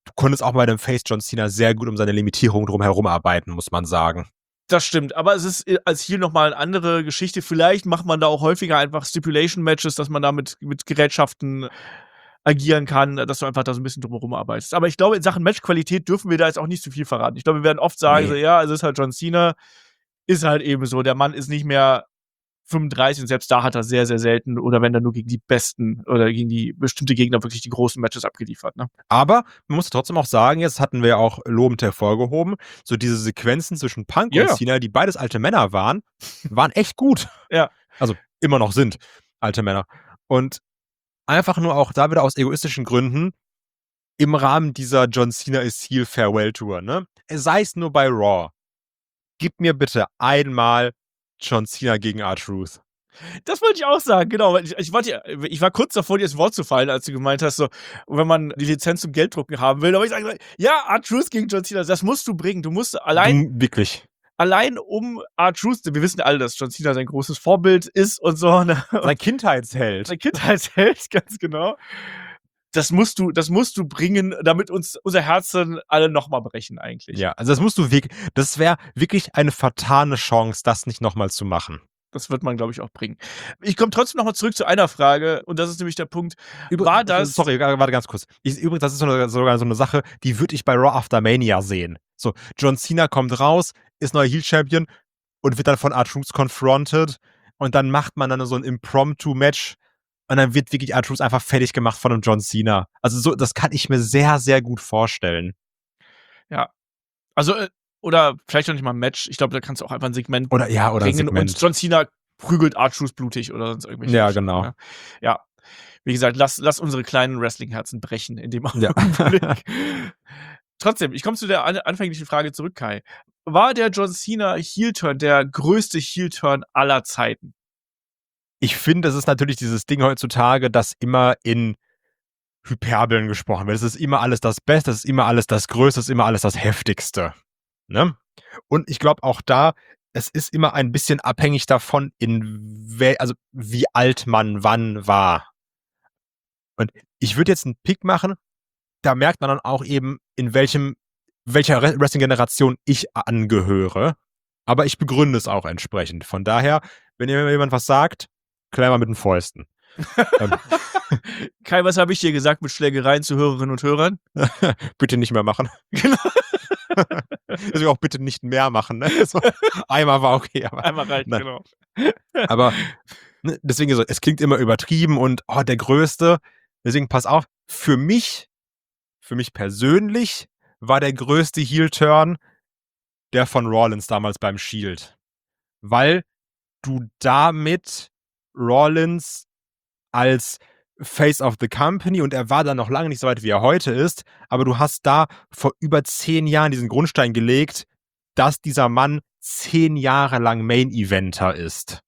du konntest auch bei dem Face John Cena sehr gut um seine Limitierung drumherum arbeiten, muss man sagen. Das stimmt, aber es ist äh, als hier nochmal eine andere Geschichte. Vielleicht macht man da auch häufiger einfach Stipulation-Matches, dass man da mit, mit Gerätschaften agieren kann, dass du einfach da so ein bisschen drumherum arbeitest. Aber ich glaube, in Sachen Matchqualität dürfen wir da jetzt auch nicht zu viel verraten. Ich glaube, wir werden oft sagen, Nee. so, ja, es ist halt John Cena, ist halt eben so. Der Mann ist nicht mehr fünfunddreißig und selbst da hat er sehr, sehr selten oder wenn dann nur gegen die besten oder gegen die bestimmte Gegner wirklich die großen Matches abgeliefert. Ne? Aber man muss trotzdem auch sagen, jetzt hatten wir auch lobend hervorgehoben, so diese Sequenzen zwischen Punk Ja. und Cena, die beides alte Männer waren, waren echt gut. Ja. Also immer noch sind alte Männer. Und einfach nur auch da wieder aus egoistischen Gründen im Rahmen dieser John Cena is Heel Farewell Tour, ne? Sei es nur bei Raw. Gib mir bitte einmal John Cena gegen R-Truth. Das wollte ich auch sagen, genau. weil Ich, ich, wollte, ich war kurz davor, dir ins Wort zu fallen, als du gemeint hast, so, wenn man die Lizenz zum Gelddrucken haben will. Aber ich sage, ja, R-Truth gegen John Cena, das musst du bringen. Du musst allein, Du, wirklich. allein um R-Truth, wir wissen alle, dass John Cena sein großes Vorbild ist und so. Ne? Sein Kindheitsheld. Sein Kindheitsheld, ganz genau. Das musst du, das musst du bringen, damit uns unser Herzen alle nochmal brechen, eigentlich. Ja, also das musst du wirklich, das wäre wirklich eine vertane Chance, das nicht nochmal zu machen. Das wird man, glaube ich, auch bringen. Ich komme trotzdem nochmal zurück zu einer Frage, und das ist nämlich der Punkt. Übr War das. Sorry, warte ganz kurz. Ich, übrigens, das ist so eine, sogar so eine Sache, die würde ich bei Raw After Mania sehen. So, John Cena kommt raus, ist neuer Heel-Champion und wird dann von R-Truth confronted und dann macht man dann so ein Impromptu-Match und dann wird wirklich R-Truth einfach fertig gemacht von einem John Cena. Also so, das kann ich mir sehr, sehr gut vorstellen. Ja. Also, äh, oder vielleicht noch nicht mal ein Match. Ich glaube, da kannst du auch einfach ein Segment Oder ja, oder ein bringen Segment. und John Cena prügelt R-Truth blutig oder sonst irgendwelche Ja, Geschichten, genau. ne? Ja. Wie gesagt, lass, lass unsere kleinen Wrestling-Herzen brechen in dem Ja. Augenblick. Trotzdem, ich komme zu der an anfänglichen Frage zurück, Kai. War der John Cena Heel-Turn der größte Heel-Turn aller Zeiten? Ich finde, das ist natürlich dieses Ding heutzutage, dass immer in Hyperbeln gesprochen wird. Es ist immer alles das Beste, es ist immer alles das Größte, es ist immer alles das Heftigste. Ne? Und ich glaube auch da, es ist immer ein bisschen abhängig davon, in wel also wie alt man wann war. Und ich würde jetzt einen Pick machen, da merkt man dann auch eben, in welchem, welcher Re- Wrestling-Generation ich angehöre. Aber ich begründe es auch entsprechend. Von daher, wenn mir jemand was sagt, klär mal mit den Fäusten. ähm, Kai, was habe ich dir gesagt mit Schlägereien zu Hörerinnen und Hörern? bitte nicht mehr machen. Genau. Also auch bitte nicht mehr machen. Ne? So, einmal war okay. Aber, Einmal reicht, nein. genau. aber ne, deswegen so, es klingt immer übertrieben und oh, der Größte. Deswegen pass auf, für mich, für mich persönlich war der größte Heel-Turn der von Rollins damals beim Shield. Weil du damit Rollins als Face of the Company, und er war dann noch lange nicht so weit, wie er heute ist, aber du hast da vor über zehn Jahren diesen Grundstein gelegt, dass dieser Mann zehn Jahre lang Main-Eventer ist.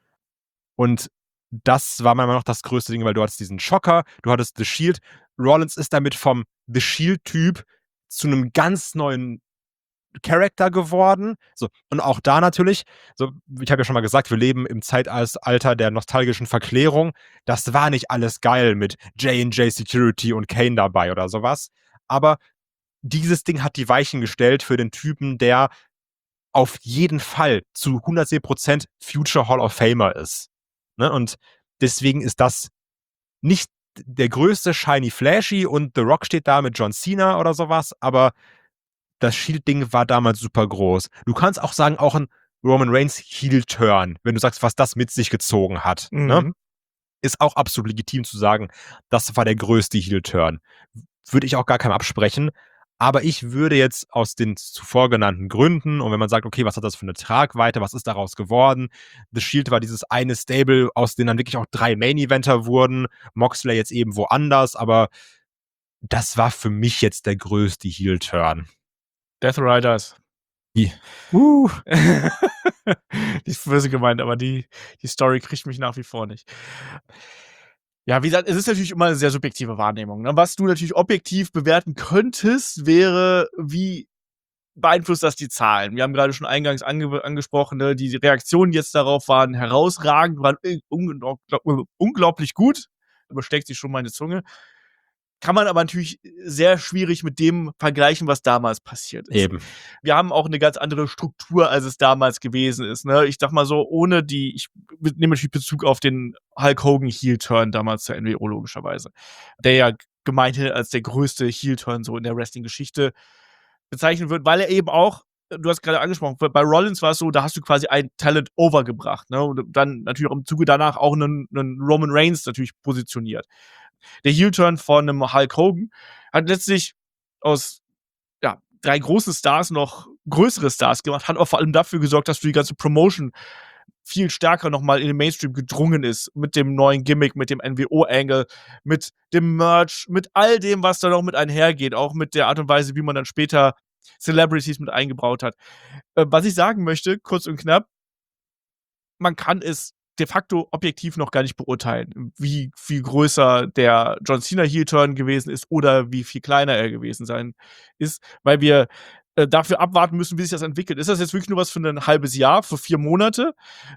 Und das war meiner Meinung nach das größte Ding, weil du hattest diesen Schocker, du hattest The Shield. Rollins ist damit vom The Shield-Typ zu einem ganz neuen Charakter geworden. So, und auch da natürlich, so, ich habe ja schon mal gesagt, wir leben im Zeitalter der nostalgischen Verklärung. Das war nicht alles geil mit J and J Security und Kane dabei oder sowas. Aber dieses Ding hat die Weichen gestellt für den Typen, der auf jeden Fall zu hundertzehn Prozent Future Hall of Famer ist. Ne? Und deswegen ist das nicht der größte Shiny Flashy und The Rock steht da mit John Cena oder sowas, aber das Shield-Ding war damals super groß. Du kannst auch sagen, auch ein Roman Reigns Heel-Turn, wenn du sagst, was das mit sich gezogen hat. Mhm. Ne? Ist auch absolut legitim zu sagen, das war der größte Heel-Turn. Würde ich auch gar keinem absprechen. Aber ich würde jetzt aus den zuvor genannten Gründen, und wenn man sagt, okay, was hat das für eine Tragweite, was ist daraus geworden? The Shield war dieses eine Stable, aus denen dann wirklich auch drei Main-Eventer wurden. Moxley jetzt eben woanders, aber das war für mich jetzt der größte Heel-Turn. Death Riders. Die. Uh. Die ist böse gemeint, aber die, die Story kriegt mich nach wie vor nicht. Ja, wie gesagt, es ist natürlich immer eine sehr subjektive Wahrnehmung. Ne? Was du natürlich objektiv bewerten könntest, wäre, wie beeinflusst das die Zahlen? Wir haben gerade schon eingangs ange angesprochen, ne? Die Reaktionen jetzt darauf waren herausragend, waren unglaublich, unglaublich gut. Übersteckt sich schon meine Zunge. kann man aber natürlich sehr schwierig mit dem vergleichen, was damals passiert ist. Eben. Wir haben auch eine ganz andere Struktur, als es damals gewesen ist, ne? Ich sag mal so, ohne die ich nehme natürlich Bezug auf den Hulk Hogan Heel-Turn damals zur N W O logischerweise, der ja gemeinhin als der größte Heel-Turn so in der Wrestling-Geschichte bezeichnet wird, weil er eben auch, du hast gerade angesprochen, bei Rollins war es so, da hast du quasi ein Talent overgebracht, ne? Und dann natürlich auch im Zuge danach auch einen, einen Roman Reigns natürlich positioniert. Der Heel-Turn von einem Hulk Hogan hat letztlich aus ja, drei großen Stars noch größere Stars gemacht, hat auch vor allem dafür gesorgt, dass du die ganze Promotion viel stärker nochmal in den Mainstream gedrungen ist, mit dem neuen Gimmick, mit dem N W O-Angle, mit dem Merch, mit all dem, was da noch mit einhergeht, auch mit der Art und Weise, wie man dann später Celebrities mit eingebaut hat. Äh, was ich sagen möchte, kurz und knapp, man kann es de facto objektiv noch gar nicht beurteilen, wie viel größer der John Cena Heel-Turn gewesen ist oder wie viel kleiner er gewesen sein ist, weil wir äh, dafür abwarten müssen, wie sich das entwickelt. Ist das jetzt wirklich nur was für ein halbes Jahr, für vier Monate?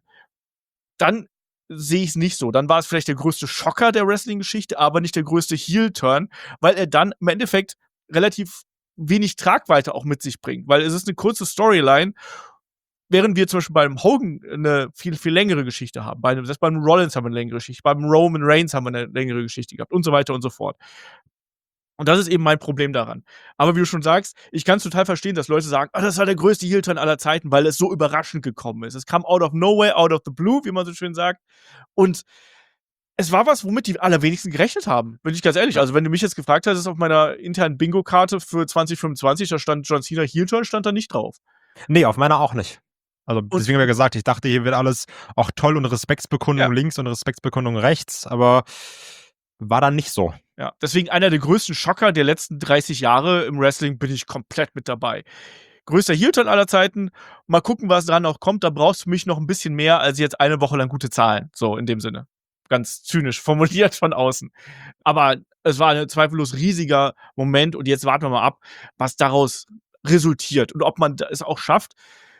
Dann sehe ich es nicht so. Dann war es vielleicht der größte Schocker der Wrestling-Geschichte, aber nicht der größte Heel-Turn, weil er dann im Endeffekt relativ wenig Tragweite auch mit sich bringt, weil es ist eine kurze Storyline, während wir zum Beispiel beim Hogan eine viel, viel längere Geschichte haben. Bei einem, selbst beim Rollins haben wir eine längere Geschichte, beim Roman Reigns haben wir eine längere Geschichte gehabt und so weiter und so fort. Und das ist eben mein Problem daran. Aber wie du schon sagst, ich kann es total verstehen, dass Leute sagen, ah, das war der größte Heel-Turn aller Zeiten, weil es so überraschend gekommen ist. Es kam out of nowhere, out of the blue, wie man so schön sagt. Und es war was, womit die allerwenigsten gerechnet haben, bin ich ganz ehrlich. Also wenn du mich jetzt gefragt hättest auf meiner internen Bingo-Karte für zwanzig fünfundzwanzig, da stand John Cena Heel-Turn, stand da nicht drauf. Nee, auf meiner auch nicht. Also Und deswegen habe ich ja gesagt, ich dachte, hier wird alles auch toll und Respektsbekundung Ja. links und Respektsbekundung rechts, aber war dann nicht so. Ja, deswegen einer der größten Schocker der letzten dreißig Jahre im Wrestling bin ich komplett mit dabei. Größter Heel-Turn aller Zeiten. Mal gucken, was dran noch kommt. Da brauchst du für mich noch ein bisschen mehr als jetzt eine Woche lang gute Zahlen. So in dem Sinne. Ganz zynisch formuliert von außen. Aber es war ein zweifellos riesiger Moment und jetzt warten wir mal ab, was daraus resultiert und ob man es auch schafft.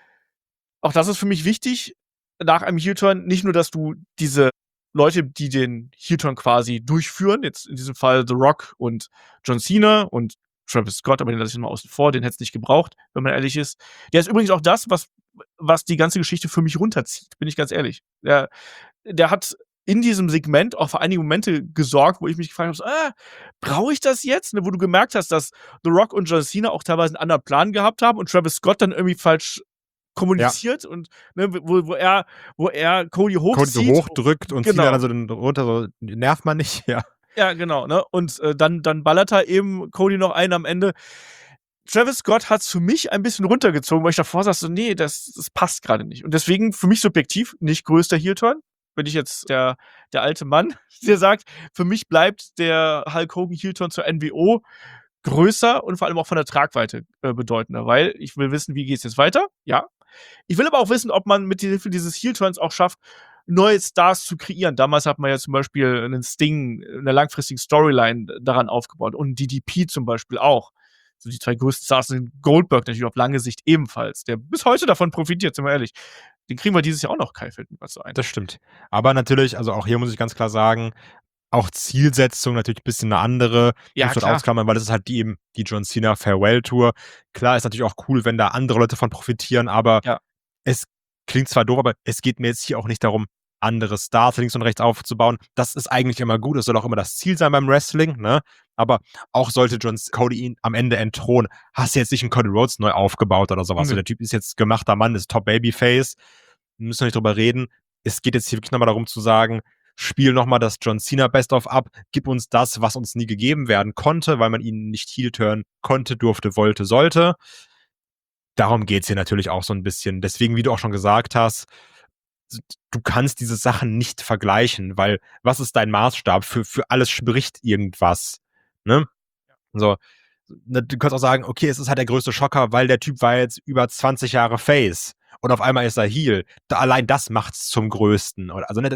Auch das ist für mich wichtig nach einem Heel-Turn. Nicht nur, dass du diese Leute, die den Heel-Turn quasi durchführen, jetzt in diesem Fall The Rock und John Cena und Travis Scott, aber den lasse ich mal außen vor, den hätte es nicht gebraucht, wenn man ehrlich ist. Der ist übrigens auch das, was, was die ganze Geschichte für mich runterzieht, bin ich ganz ehrlich. Der, der hat in diesem Segment auch für einige Momente gesorgt, wo ich mich gefragt habe, so, ah, brauche ich das jetzt? Ne, wo du gemerkt hast, dass The Rock und John Cena auch teilweise einen anderen Plan gehabt haben und Travis Scott dann irgendwie falsch kommuniziert ja. und ne, wo, wo er wo er Cody hochzieht. Cody so hochdrückt und genau. Cena dann so den runter, so nervt man nicht, ja. Ja, genau, ne? Und äh, dann, dann ballert er eben Cody noch einen am Ende. Travis Scott hat es für mich ein bisschen runtergezogen, weil ich davor saß, so, nee, das, das passt gerade nicht. Und deswegen für mich subjektiv nicht größter Heel-Turn. Bin ich jetzt der, der alte Mann, der sagt, für mich bleibt der Hulk Hogan Heel-Turn zur N W O größer und vor allem auch von der Tragweite äh, bedeutender, weil ich will wissen, wie geht es jetzt weiter? Ja. Ich will aber auch wissen, ob man mit Hilfe dieses Heel-Turns auch schafft, neue Stars zu kreieren. Damals hat man ja zum Beispiel einen Sting, eine langfristige Storyline daran aufgebaut und D D P zum Beispiel auch. So die zwei größten Stars sind Goldberg natürlich auf lange Sicht ebenfalls, der bis heute davon profitiert, sind wir ehrlich. Den kriegen wir dieses Jahr auch noch, Kai, fällt mir was so ein. Das stimmt. Aber natürlich, also auch hier muss ich ganz klar sagen, auch Zielsetzung natürlich ein bisschen eine andere. Ja, muss dort klar. ausklammern, weil das ist halt die eben die John Cena Farewell Tour. Klar ist natürlich auch cool, wenn da andere Leute von profitieren, aber Ja. es klingt zwar doof, aber es geht mir jetzt hier auch nicht darum, andere Stars links und rechts aufzubauen. Das ist eigentlich immer gut. Das soll auch immer das Ziel sein beim Wrestling, ne? Aber auch sollte John Cody ihn am Ende entthronen, hast du jetzt nicht einen Cody Rhodes neu aufgebaut oder sowas. Mhm. So, der Typ ist jetzt gemachter Mann, ist Top Babyface. Müssen wir nicht drüber reden. Es geht jetzt hier wirklich nochmal darum zu sagen, spiel nochmal das John Cena Best-of ab, gib uns das, was uns nie gegeben werden konnte, weil man ihn nicht heel-turn konnte, durfte, wollte, sollte. Darum geht's hier natürlich auch so ein bisschen. Deswegen, wie du auch schon gesagt hast, du kannst diese Sachen nicht vergleichen, weil was ist dein Maßstab? Für, für alles spricht irgendwas. Ne? So, du kannst auch sagen, okay, es ist halt der größte Schocker, weil der Typ war jetzt über zwanzig Jahre Face und auf einmal ist er Heel. Da, allein das macht's zum Größten. Also, ne, das,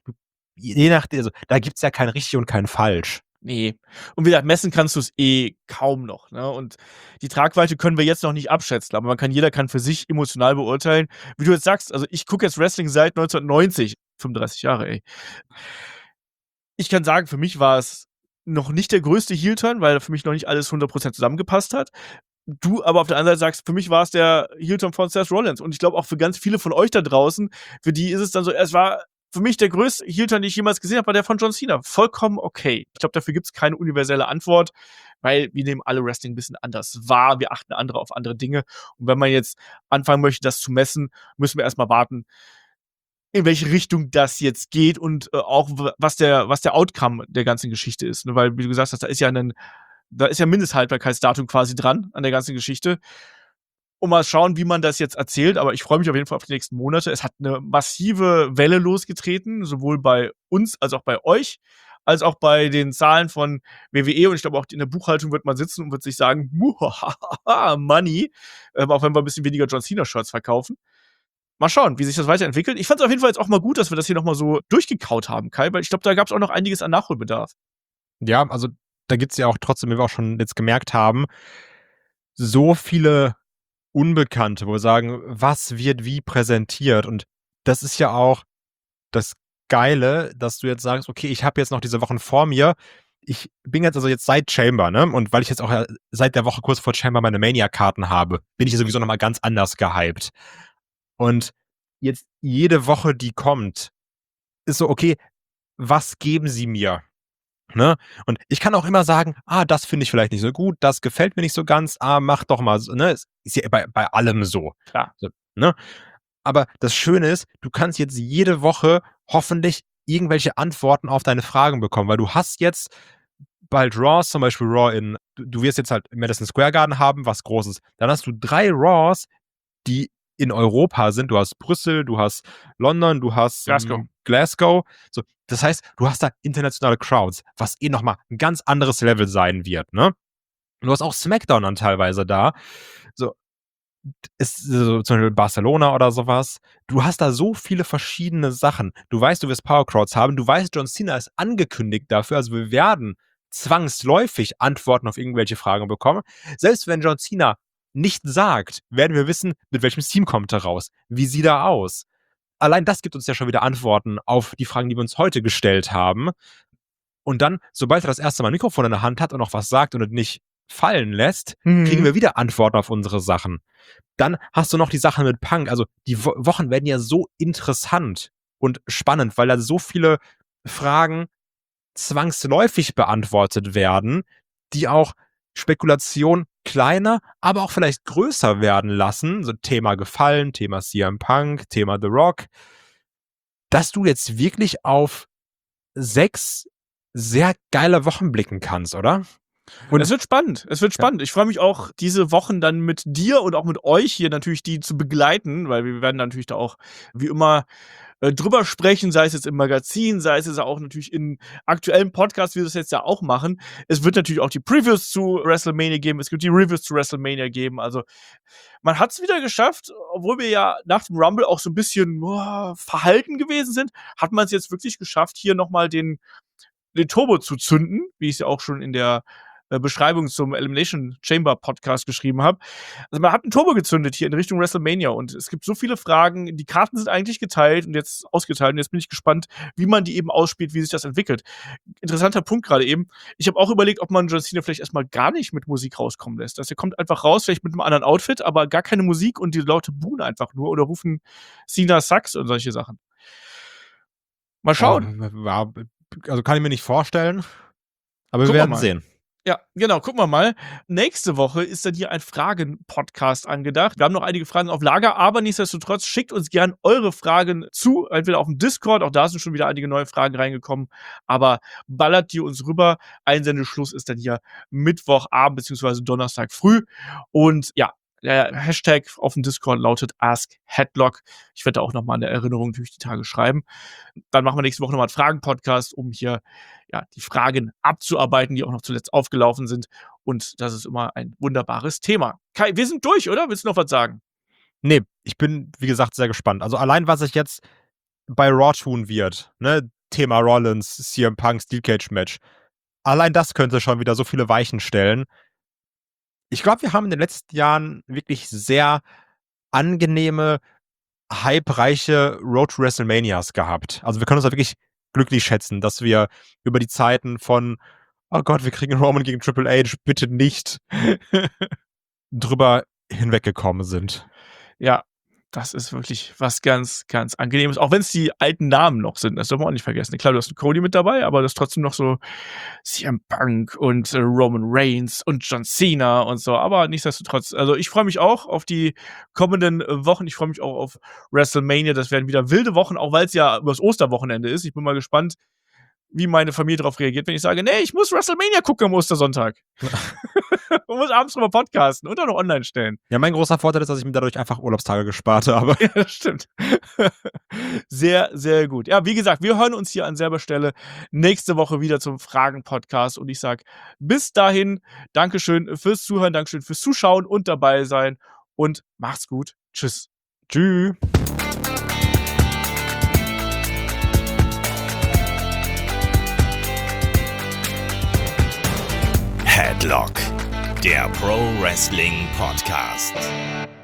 je nachdem, also, da gibt's ja kein richtig und kein falsch. Nee. Und wie gesagt, messen kannst du es eh kaum noch. Ne? Und die Tragweite können wir jetzt noch nicht abschätzen, aber man kann, jeder kann für sich emotional beurteilen. Wie du jetzt sagst, also ich gucke jetzt Wrestling seit neunzehnhundertneunzig, fünfunddreißig Jahre, ey. Ich kann sagen, für mich war es noch nicht der größte Heel-Turn, weil für mich noch nicht alles hundert Prozent zusammengepasst hat. Du aber auf der anderen Seite sagst, für mich war es der Heel-Turn von Seth Rollins. Und ich glaube auch für ganz viele von euch da draußen, für die ist es dann so, es war für mich der größte Heel-Turn, den ich jemals gesehen habe, war der von John Cena. Vollkommen okay. Ich glaube, dafür gibt es keine universelle Antwort, weil wir nehmen alle Wrestling ein bisschen anders wahr. Wir achten andere auf andere Dinge. Und wenn man jetzt anfangen möchte, das zu messen, müssen wir erstmal warten, in welche Richtung das jetzt geht und äh, auch w- was der, was der Outcome der ganzen Geschichte ist. Ne? Weil, wie du gesagt hast, da ist ja ein, da ist ja Mindesthaltbarkeitsdatum quasi dran an der ganzen Geschichte. Und mal schauen, wie man das jetzt erzählt. Aber ich freue mich auf jeden Fall auf die nächsten Monate. Es hat eine massive Welle losgetreten, sowohl bei uns als auch bei euch, als auch bei den Zahlen von W W E. Und ich glaube, auch in der Buchhaltung wird man sitzen und wird sich sagen, Muhahaha, Money. Ähm, auch wenn wir ein bisschen weniger John Cena-Shirts verkaufen. Mal schauen, wie sich das weiterentwickelt. Ich fand es auf jeden Fall jetzt auch mal gut, dass wir das hier noch mal so durchgekaut haben, Kai, weil ich glaube, da gab es auch noch einiges an Nachholbedarf. Ja, also da gibt's ja auch trotzdem, wie wir auch schon jetzt gemerkt haben, so viele Unbekannte, wo wir sagen, was wird wie präsentiert. Und das ist ja auch das Geile, dass du jetzt sagst, okay, ich habe jetzt noch diese Wochen vor mir. Ich bin jetzt also jetzt seit Chamber, ne? Und weil ich jetzt auch ja seit der Woche kurz vor Chamber meine Mania-Karten habe, bin ich ja sowieso nochmal ganz anders gehypt. Und jetzt jede Woche, die kommt, ist so, okay, was geben sie mir? Ne? Und ich kann auch immer sagen, ah, das finde ich vielleicht nicht so gut, das gefällt mir nicht so ganz, ah, mach doch mal so, ne? Es ist ja bei, bei allem so. Klar. So, ne? Aber das Schöne ist, du kannst jetzt jede Woche hoffentlich irgendwelche Antworten auf deine Fragen bekommen, weil du hast jetzt bald Raws, zum Beispiel Raw in, du, du wirst jetzt halt Madison Square Garden haben, was Großes. Dann hast du drei Raws, die in Europa sind. Du hast Brüssel, du hast London, du hast Glasgow. ähm, Glasgow. So, das heißt, du hast da internationale Crowds, was eh nochmal ein ganz anderes Level sein wird, ne? Und du hast auch SmackDown dann teilweise da. So, ist so, zum Beispiel Barcelona oder sowas. Du hast da so viele verschiedene Sachen. Du weißt, du wirst Power Crowds haben. Du weißt, John Cena ist angekündigt dafür. Also wir werden zwangsläufig Antworten auf irgendwelche Fragen bekommen. Selbst wenn John Cena nicht sagt, werden wir wissen, mit welchem Team kommt er raus. Wie sieht er aus? Allein das gibt uns ja schon wieder Antworten auf die Fragen, die wir uns heute gestellt haben. Und dann, sobald er das erste Mal ein Mikrofon in der Hand hat und noch was sagt und es nicht fallen lässt, Mhm. kriegen wir wieder Antworten auf unsere Sachen. Dann hast du noch die Sache mit Punk. Also die Wo- Wochen werden ja so interessant und spannend, weil da so viele Fragen zwangsläufig beantwortet werden, die auch Spekulation kleiner, aber auch vielleicht größer werden lassen. So Thema Gefallen, Thema C M Punk, Thema The Rock. Dass du jetzt wirklich auf sechs sehr geile Wochen blicken kannst, oder? Und Es wird spannend. Es wird Ja. spannend. Ich freue mich auch, diese Wochen dann mit dir und auch mit euch hier natürlich die zu begleiten, weil wir werden natürlich da auch wie immer äh, drüber sprechen, sei es jetzt im Magazin, sei es jetzt auch natürlich in aktuellen Podcasts, wie wir das jetzt ja auch machen. Es wird natürlich auch die Previews zu WrestleMania geben. Es wird die Reviews zu WrestleMania geben. Also man hat es wieder geschafft, obwohl wir ja nach dem Rumble auch so ein bisschen oh, verhalten gewesen sind, hat man es jetzt wirklich geschafft, hier nochmal den den Turbo zu zünden, wie ich es ja auch schon in der äh, Beschreibung zum Elimination Chamber Podcast geschrieben habe. Also man hat einen Turbo gezündet hier in Richtung WrestleMania und es gibt so viele Fragen. Die Karten sind eigentlich geteilt und jetzt ausgeteilt und jetzt bin ich gespannt, wie man die eben ausspielt, wie sich das entwickelt. Interessanter Punkt gerade eben. Ich habe auch überlegt, ob man John Cena vielleicht erstmal gar nicht mit Musik rauskommen lässt. Also er kommt einfach raus, vielleicht mit einem anderen Outfit, aber gar keine Musik und die Leute buhen einfach nur oder rufen Cena sucks und solche Sachen. Mal schauen. Oh, ja, also kann ich mir nicht vorstellen. Aber wir Gucken wir werden mal. sehen. Ja, genau, gucken wir mal. Nächste Woche ist dann hier ein Fragen-Podcast angedacht. Wir haben noch einige Fragen auf Lager, aber nichtsdestotrotz schickt uns gern eure Fragen zu, entweder auf dem Discord, auch da sind schon wieder einige neue Fragen reingekommen, aber ballert die uns rüber. Einsendeschluss ist dann hier Mittwochabend bzw. Donnerstag früh und ja, der Hashtag auf dem Discord lautet AskHeadlock. Ich werde da auch nochmal eine Erinnerung durch die Tage schreiben. Dann machen wir nächste Woche nochmal einen Fragen-Podcast, um hier ja, die Fragen abzuarbeiten, die auch noch zuletzt aufgelaufen sind. Und das ist immer ein wunderbares Thema. Kai, wir sind durch, oder? Willst du noch was sagen? Nee, ich bin, wie gesagt, sehr gespannt. Also allein, was sich jetzt bei Raw tun wird, ne? Thema Rollins, C M Punk, Steel Cage Match. Allein das könnte schon wieder so viele Weichen stellen. Ich glaube, wir haben in den letzten Jahren wirklich sehr angenehme, hypereiche Road to WrestleManias gehabt. Also wir können uns da wirklich glücklich schätzen, dass wir über die Zeiten von oh Gott, wir kriegen Roman gegen Triple H, bitte nicht, drüber hinweggekommen sind. Ja, das ist wirklich was ganz, ganz Angenehmes. Auch wenn es die alten Namen noch sind, das dürfen wir auch nicht vergessen. Klar, du hast einen Cody mit dabei, aber das ist trotzdem noch so C M Punk und äh, Roman Reigns und John Cena und so. Aber nichtsdestotrotz, also ich freue mich auch auf die kommenden äh, Wochen. Ich freue mich auch auf WrestleMania. Das werden wieder wilde Wochen, auch weil es ja übers Osterwochenende ist. Ich bin mal gespannt, wie meine Familie darauf reagiert, wenn ich sage, nee, ich muss WrestleMania gucken am Ostersonntag. Und muss abends drüber podcasten und auch noch online stellen. Ja, mein großer Vorteil ist, dass ich mir dadurch einfach Urlaubstage gespart habe. Ja, das stimmt. Sehr, sehr gut. Ja, wie gesagt, wir hören uns hier an selber Stelle nächste Woche wieder zum Fragen-Podcast. Und ich sage bis dahin, Dankeschön fürs Zuhören, Dankeschön fürs Zuschauen und dabei sein. Und macht's gut. Tschüss. Tschüss. Headlock, der Pro Wrestling Podcast.